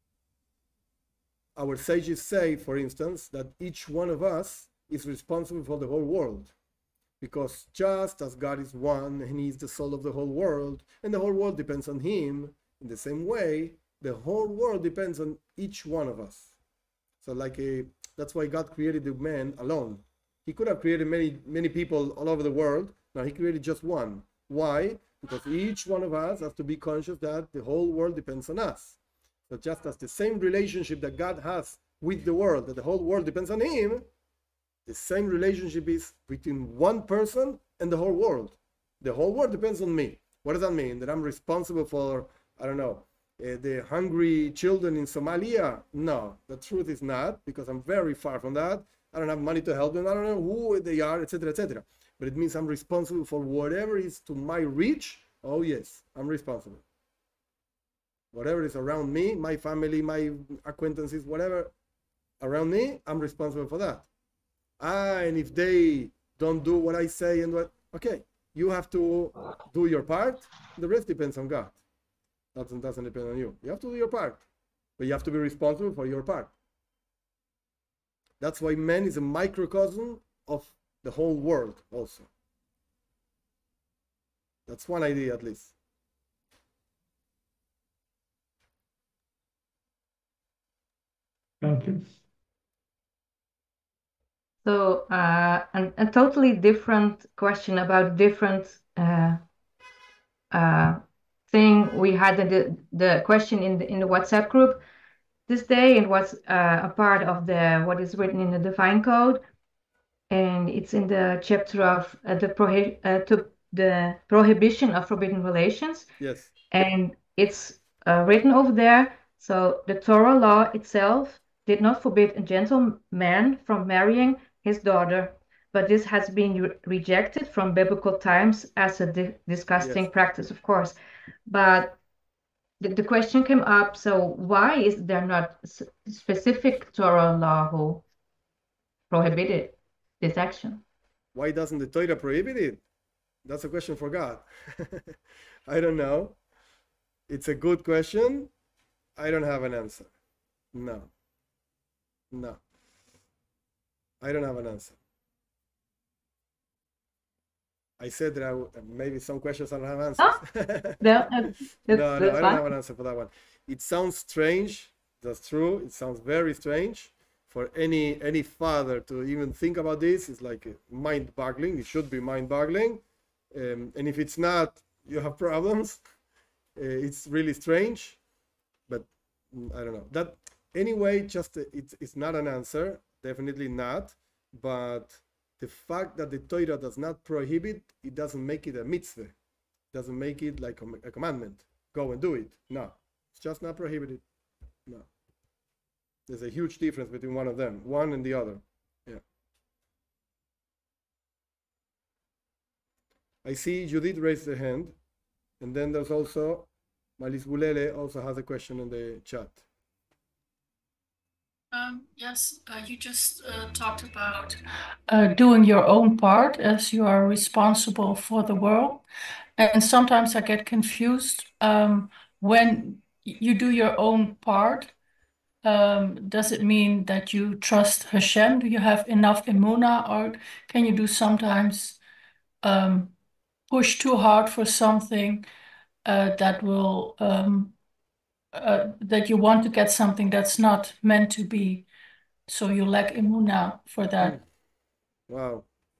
our sages say, for instance, that each one of us is responsible for the whole world. Because just as God is one and He is the soul of the whole world, and the whole world depends on Him, in the same way, the whole world depends on each one of us. So that's why God created the man alone. He could have created many people all over the world. Now He created just one. Why? Because each one of us has to be conscious that the whole world depends on us. So just as the same relationship that God has with the world, that the whole world depends on Him, the same relationship is between one person and the whole world. The whole world depends on me. What does that mean? That I'm responsible for, I don't know, the hungry children in Somalia? No, the truth is not, because I'm very far from that. I don't have money to help them. I don't know who they are, etc., etc. But it means I'm responsible for whatever is to my reach. Oh yes, I'm responsible. Whatever is around me, my family, my acquaintances, whatever around me, I'm responsible for that. And if they don't do what I say and what, okay, you have to do your part. The rest depends on God. Doesn't depend on you. You have to do your part, but you have to be responsible for your part. That's why man is a microcosm of the whole world also. That's one idea at least. Thank you. So a totally different question about different thing. We had the question in the WhatsApp group this day. It was a part of what is written in the Divine Code, and it's in the chapter of the prohibition of forbidden relations. Yes. And it's written over there. So the Torah law itself did not forbid a gentleman from marrying his daughter, but this has been rejected from biblical times as a disgusting practice, of course. But the question came up, so why is there not specific Torah law who prohibited this action? Why doesn't the Torah prohibit it? That's a question for God. I don't know. It's a good question. I don't have an answer. No. I don't have an answer. I said that maybe some questions I don't have answers. No, I don't have an answer for that one. It sounds strange. That's true. It sounds very strange. For any father to even think about this is like mind-boggling. It should be mind-boggling. And if it's not, you have problems. It's really strange. But I don't know. That anyway, just it's not an answer. Definitely not. But the fact that the Torah does not prohibit, it doesn't make it a mitzvah. It doesn't make it like a commandment. Go and do it. No. It's just not prohibited. No. There's a huge difference between one of them, one and the other. Yeah. I see Judith raise the hand. And then there's also Malis Bulele also has a question in the chat. Yes, you just talked about doing your own part as you are responsible for the world. And sometimes I get confused when you do your own part. Does it mean that you trust Hashem? Do you have enough emuna, or can you do sometimes push too hard for something that will that you want to get something that's not meant to be, so you lack emuna for that? Wow.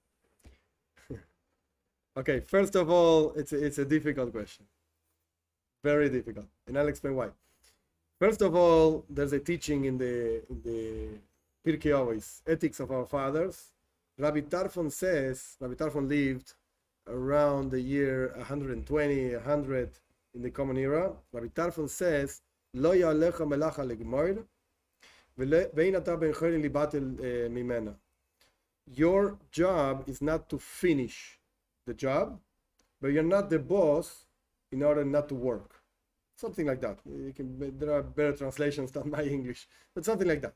Okay, first of all, it's a difficult question. Very difficult. And I'll explain why. First of all, there's a teaching in the Pirkei Avos, Ethics of Our Fathers. Rabbi Tarfon lived around the year 120, 100 in the Common Era. Rabbi Tarfon says, Lo ya'alecha melacha legmor, ve'ein ata ben chorin libatel mimena. Your job is not to finish the job, but you're not the boss in order not to work. Something like that. There are better translations than my English, but something like that.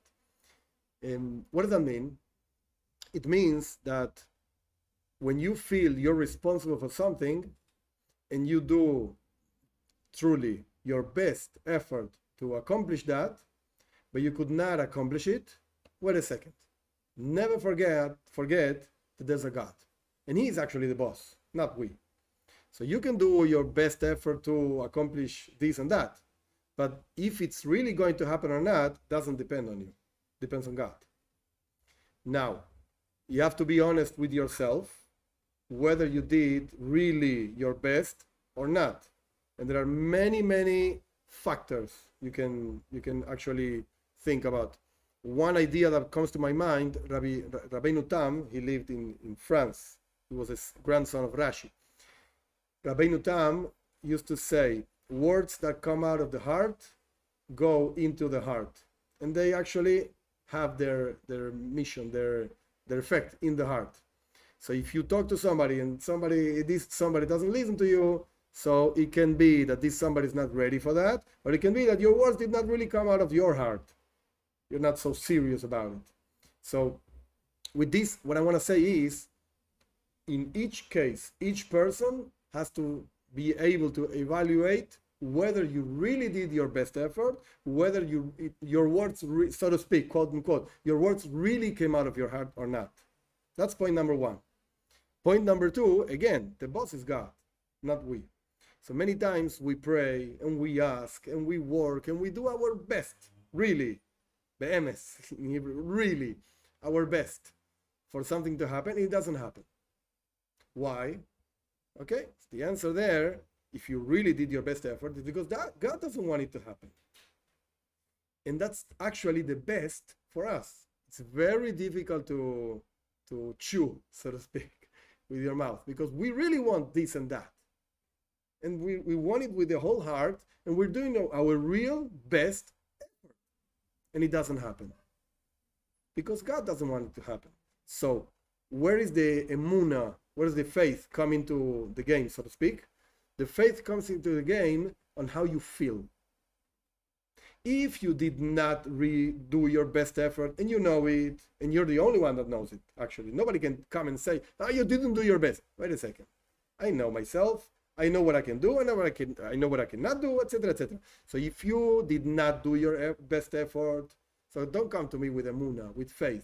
What does that mean? It means that when you feel you're responsible for something and you do truly your best effort to accomplish that, but you could not accomplish it, wait a second. Never forget that there's a God. And he is actually the boss, not we. So you can do your best effort to accomplish this and that. But if it's really going to happen or not, doesn't depend on you. Depends on God. Now, you have to be honest with yourself, whether you did really your best or not. And there are many, many factors you can actually think about. One idea that comes to my mind, Rabbeinu Tam, he lived in France. He was a grandson of Rashi. Rabbeinu Tam used to say, words that come out of the heart go into the heart. And they actually have their mission, their effect in the heart. So if you talk to somebody and somebody doesn't listen to you, so it can be that this somebody is not ready for that, or it can be that your words did not really come out of your heart. You're not so serious about it. So with this, what I want to say is, in each case, each person has to be able to evaluate whether you really did your best effort, whether your words, so to speak, quote unquote, your words really came out of your heart or not. That's point number one. Point number two, again, the boss is God, not we. So many times we pray and we ask and we work and we do our best, really, be'emes, in Hebrew, really, our best for something to happen. It doesn't happen. Why? Okay, the answer there, if you really did your best effort, is because God doesn't want it to happen. And that's actually the best for us. It's very difficult to chew, so to speak, with your mouth, because we really want this and that. And we want it with the whole heart, and we're doing our real best effort. And it doesn't happen. Because God doesn't want it to happen. So, where is the emuna? Where does the faith come into the game, so to speak? The faith comes into the game on how you feel. If you did not do your best effort, and you know it, and you're the only one that knows it, actually. Nobody can come and say, you didn't do your best. Wait a second. I know myself. I know what I can do. I know what I cannot do, etc., etc. So if you did not do your best effort, so don't come to me with emuna, with faith.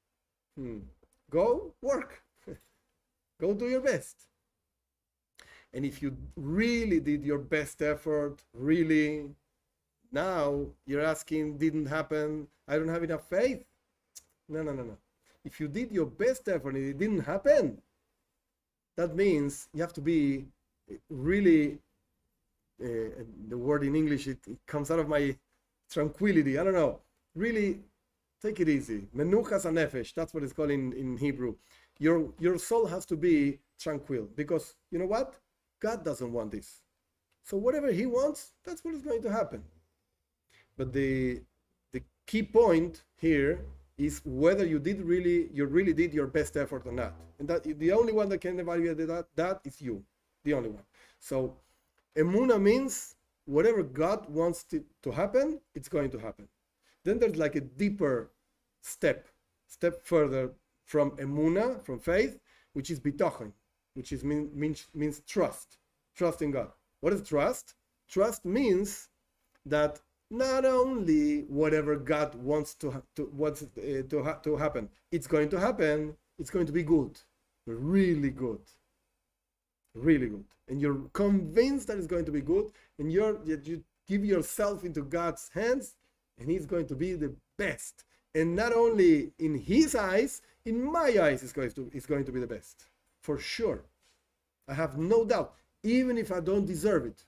Go work. Go do your best. And if you really did your best effort, really, now you're asking, didn't happen, I don't have enough faith. No. If you did your best effort and it didn't happen, that means you have to be really, the word in English, it comes out of my tranquility, I don't know, really take it easy. Menuchas hanefesh, that's what it's called in Hebrew. Your soul has to be tranquil, because you know what? God doesn't want this. So whatever he wants, that's what is going to happen. But the key point here is whether you really did your best effort or not. And that the only one that can evaluate that is you. The only one. So emuna means whatever God wants to happen, it's going to happen. Then there's like a deeper step further from emuna, from faith, which is bitochen, which is means trust in God. What is trust? Trust means that not only whatever God wants to happen, it's going to happen. It's going to be good, really good, really good, and you're convinced that it's going to be good, and you give yourself into God's hands, and He's going to be the best. And not only in His eyes, in my eyes, it's going to be the best, for sure. I have no doubt. Even if I don't deserve it,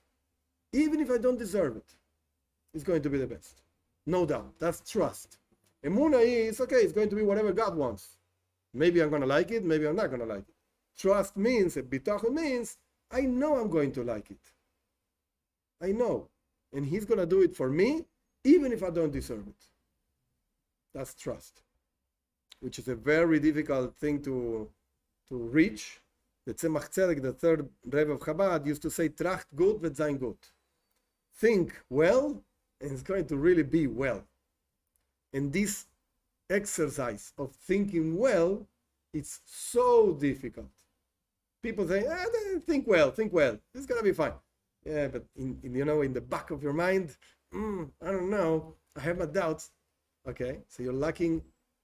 it's going to be the best. No doubt. That's trust. Emunah is, okay, it's going to be whatever God wants. Maybe I'm going to like it, maybe I'm not going to like it. Trust means, bitachon means, I know I'm going to like it. I know. And He's going to do it for me, even if I don't deserve it. That's trust, which is a very difficult thing to reach. The Tzemach Tzedek, the third Rebbe of Chabad, used to say, Tracht gut wird sein gut. Think well, and it's going to really be well. And this exercise of thinking well, it's so difficult. People say, think well, it's going to be fine. Yeah, but in the back of your mind, I don't know, I have my doubts. Okay, so you're lacking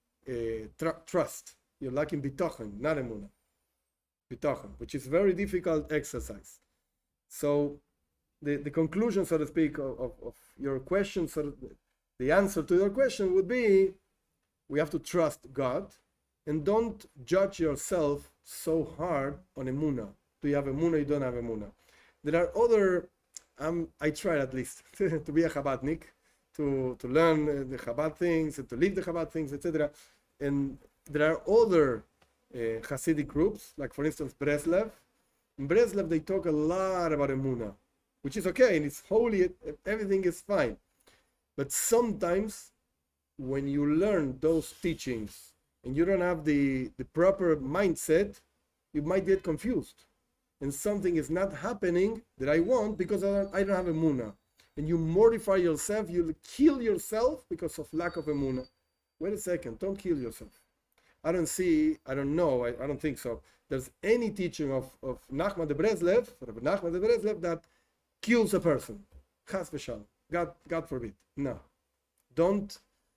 trust. You're lacking bitochen, not emunah. Bitochen, which is a very difficult exercise. So the conclusion, so to speak, of your question, the answer to your question would be, we have to trust God, and don't judge yourself so hard on emunah. Do you have emunah? You don't have emunah. There are other, I tried at least to be a Chabadnik, to learn the Chabad things, and to live the Chabad things, etc. And there are other Hasidic groups, like for instance Breslev. In Breslev they talk a lot about emunah, which is okay, and it's holy, everything is fine. But sometimes when you learn those teachings and you don't have the proper mindset, you might get confused. And something is not happening that I want because I don't have emunah. And you mortify yourself, you kill yourself because of lack of emunah. Wait a second, don't kill yourself. I don't think so. There's any teaching of Nachman de Breslev, that kills a person. Chas v'shalom. God forbid. No. Don't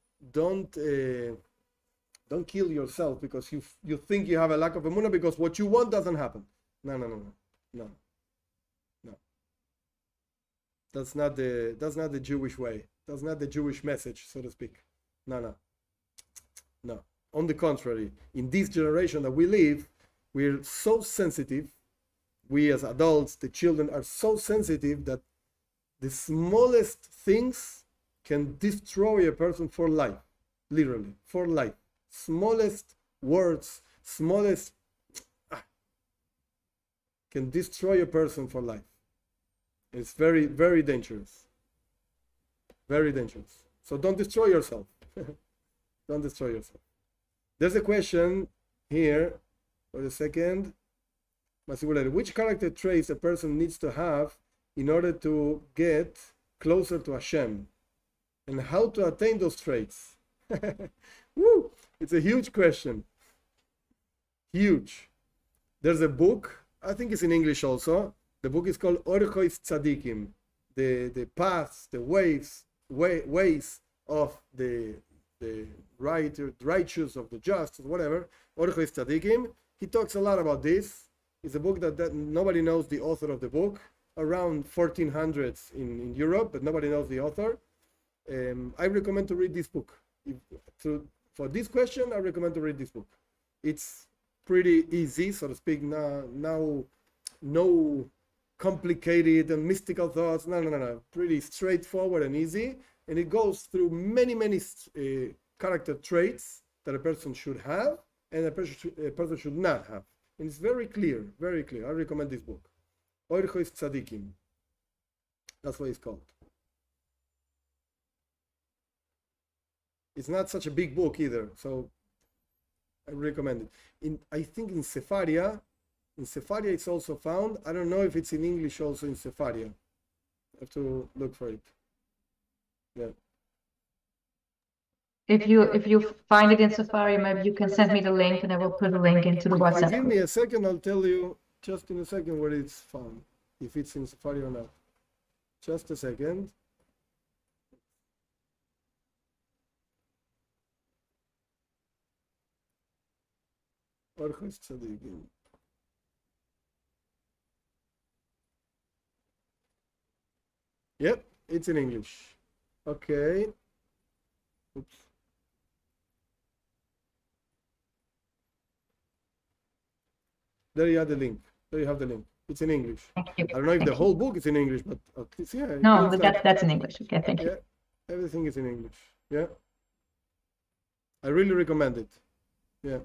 kill yourself because you think you have a lack of emunah because what you want doesn't happen. No. That's not the Jewish way. That's not the Jewish message, so to speak. No. On the contrary, in this generation that we live, we're so sensitive. We as adults, the children are so sensitive that the smallest things can destroy a person for life. Literally, for life. Smallest words, can destroy a person for life. It's very, very dangerous. Very dangerous. So don't destroy yourself. Don't destroy yourself. There's a question here. For a second. Which character traits a person needs to have in order to get closer to Hashem? And how to attain those traits? Woo! It's a huge question. Huge. There's a book, I think it's in English also. The book is called Orchois Tzadikim, the paths, the ways of the righteous, of the just, whatever. Orchois Tzadikim. He talks a lot about this. It's a book that nobody knows the author of the book. Around 1400s in Europe, but nobody knows the author. I recommend to read this book. For this question, I recommend to read this book. It's pretty easy, so to speak. No complicated and mystical thoughts. No. Pretty straightforward and easy. And it goes through many character traits that a person should have and a person should not have. And it's very clear, very clear. I recommend this book. Orchois Tzadikim. That's what it's called. It's not such a big book either, so I recommend it. I think in Sefaria it's also found. I don't know if it's in English also in Sefaria. I have to look for it. Yeah. if you find it in Safari, maybe you can send me the link and I will put a link into the WhatsApp. Give me a second, I'll tell you just in a second where it's found, if it's in Safari or not. Just a second. Yep, it's in English. Okay. Oops. There you have the link. There you have the link. It's in English. Thank you. I don't know if the whole book is in English, but yeah. No, but that's in English. Okay, thank you. Yeah, everything is in English. Yeah. I really recommend it. Yeah.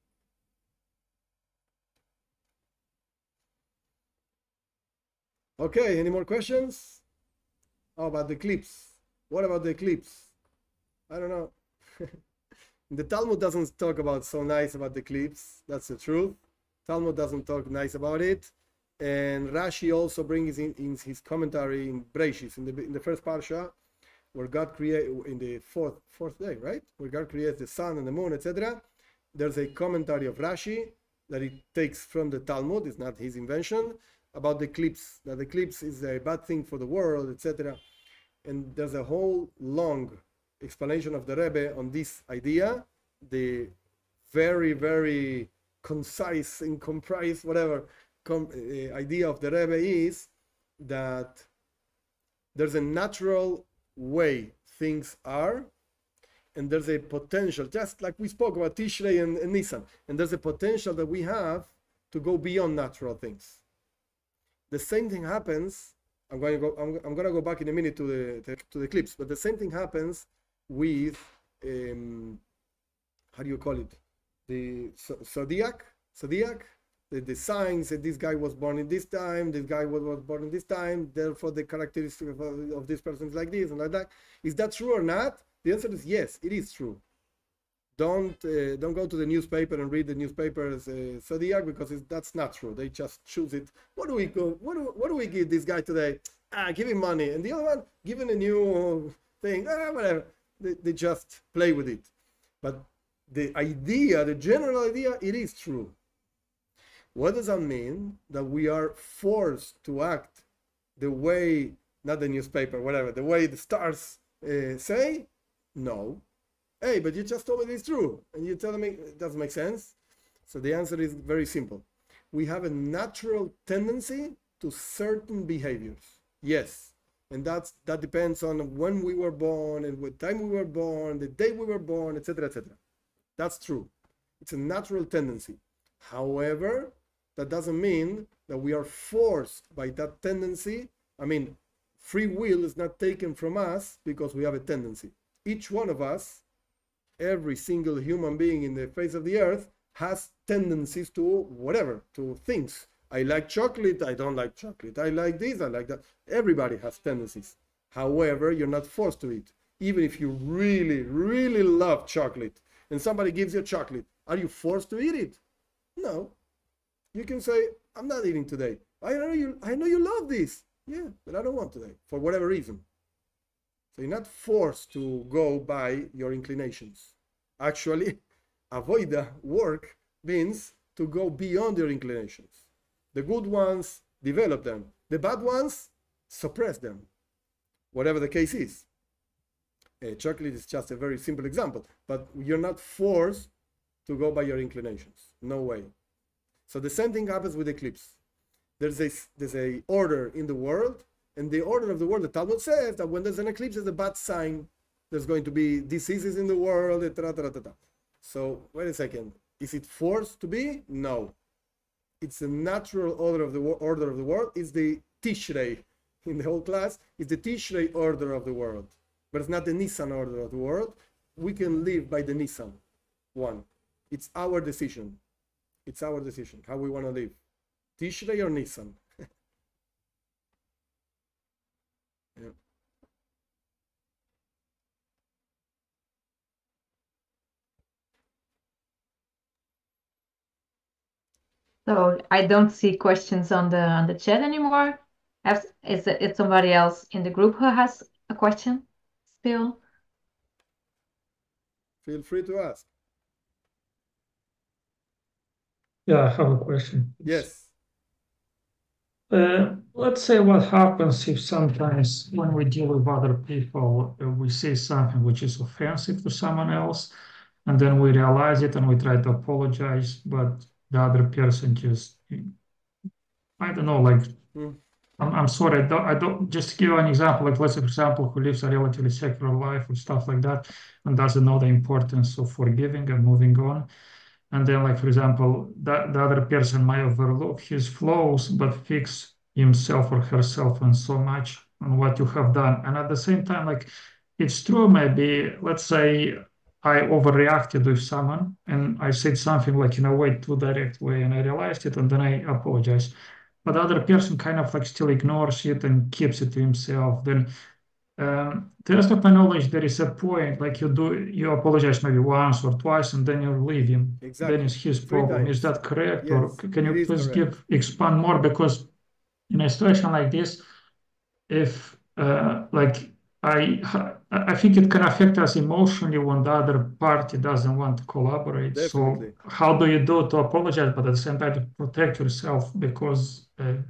Okay, any more questions? How about the eclipse? What about the eclipse? I don't know. The Talmud doesn't talk about so nice about the eclipse. That's the truth. Talmud doesn't talk nice about it. And Rashi also brings in his commentary in Breishis, in the first parsha, where God created, in the fourth day, right? Where God creates the sun and the moon, etc. There's a commentary of Rashi that he takes from the Talmud, it's not his invention, about the eclipse, that the eclipse is a bad thing for the world, etc. And there's a whole long explanation of the Rebbe on this idea, the very, very concise and comprised, whatever, idea of the Rebbe is that there's a natural way things are, and there's a potential, just like we spoke about Tishrei and Nisan, and there's a potential that we have to go beyond natural things. The same thing happens. I'm going to go back in a minute to the eclipse, but the same thing happens with how do you call it? The zodiac, the signs that this guy was born in this time, this guy was born in this time, therefore the characteristic of this person is like this and like that. Is that true or not? The answer is yes, it is true. Don't go to the newspaper and read the newspaper's zodiac, because that's not true. They just choose it. What do we give this guy today? Give him money, and the other one give him a new thing. Whatever. They just play with it. But the idea, the general idea, it is true. What does that mean? That we are forced to act the way, not the newspaper, whatever, the way the stars say? No. Hey, but you just told me it's true, and you're telling me it doesn't make sense? So the answer is very simple. We have a natural tendency to certain behaviors. Yes. And that depends on when we were born, and what time we were born, the day we were born, etc., etc. That's true. It's a natural tendency. However, that doesn't mean that we are forced by that tendency. I mean, free will is not taken from us because we have a tendency. Each one of us, every single human being in the face of the earth, has tendencies to whatever, to things. I like chocolate, I don't like chocolate. I like this, I like that. Everybody has tendencies. However, you're not forced to eat. Even if you really, really love chocolate and somebody gives you chocolate, are you forced to eat it? No. You can say, I'm not eating today. I know you love this. Yeah, but I don't want today, for whatever reason. So you're not forced to go by your inclinations. Actually, avoida, work, means to go beyond your inclinations. The good ones, develop them. The bad ones, suppress them. Whatever the case is. Chocolate is just a very simple example, but you're not forced to go by your inclinations. No way. So the same thing happens with eclipse. There's a order in the world, and the order of the world, the Talmud says that when there's an eclipse, there's a bad sign. There's going to be diseases in the world, etc. So wait a second. Is it forced to be? No. It's a natural order of the world. It's the Tishrei in the whole class. It's the Tishrei order of the world, but it's not the Nisan order of the world. We can live by the Nisan one. It's our decision. It's our decision how we want to live. Tishrei or Nisan. Yeah. So I don't see questions on the chat anymore. Is it somebody else in the group who has a question still? Feel free to ask. Yeah, I have a question. Yes. Let's say what happens if sometimes when we deal with other people, we say something which is offensive to someone else, and then we realize it and we try to apologize, but the other person just, I don't know, like, I'm sorry, I don't, just to give you an example, like let's say, for example, who lives a relatively secular life or stuff like that, and doesn't know the importance of forgiving and moving on. And then, like, for example, the other person might overlook his flaws, but fix himself or herself on so much on what you have done. And at the same time, like, it's true, maybe, let's say I overreacted with someone and I said something like in a way too direct way, and I realized it, and then I apologize. But the other person kind of like still ignores it and keeps it to himself. Then to the rest of my knowledge, there is a point like you apologize maybe once or twice and then you leave him. Exactly. Then it's his 3 problem. times. Is that correct? Yes, Or can you it is please correct. expand more? Because in a situation like this, if like I think it can affect us emotionally when the other party doesn't want to collaborate. Definitely. So how do you do to apologize, but at the same time to protect yourself? Because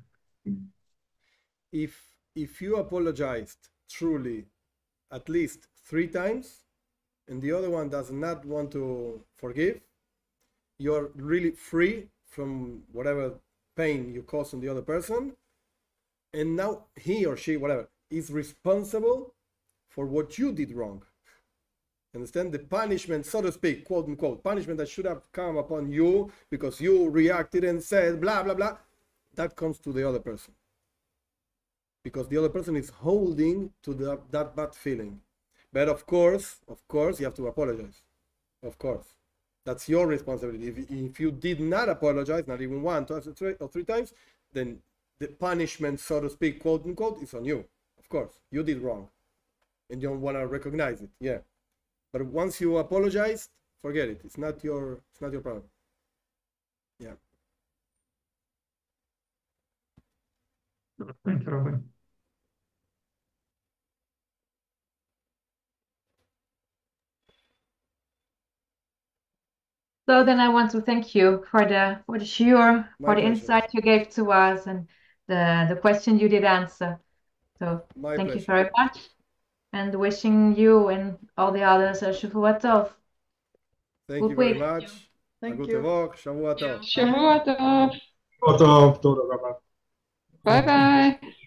If you apologized truly at least 3 times and the other one does not want to forgive, you're really free from whatever pain you caused on the other person, and now he or she, whatever, is responsible for what you did wrong. Understand? The punishment, so to speak, quote unquote, punishment that should have come upon you because you reacted and said blah blah blah, that comes to the other person, because the other person is holding to that bad feeling. But of course, you have to apologize. Of course, that's your responsibility. If you did not apologize, not even 1, 2, or 3 times, then the punishment, so to speak, quote unquote, is on you. Of course, you did wrong, and you don't want to recognize it. Yeah, but once you apologized, forget it. It's not your problem. Yeah. thank you, Robin. So then I want to thank you for the shiur, My for the pleasure. insight you gave to us, and the question you did answer. So My thank you pleasure. very much, and wishing you and all the others a Shavua Tov. Thank Good you very week. much. Thank Gute you. Woche, Shavua Tov. Shavua Tov. טוב, תודה רבה. Bye bye.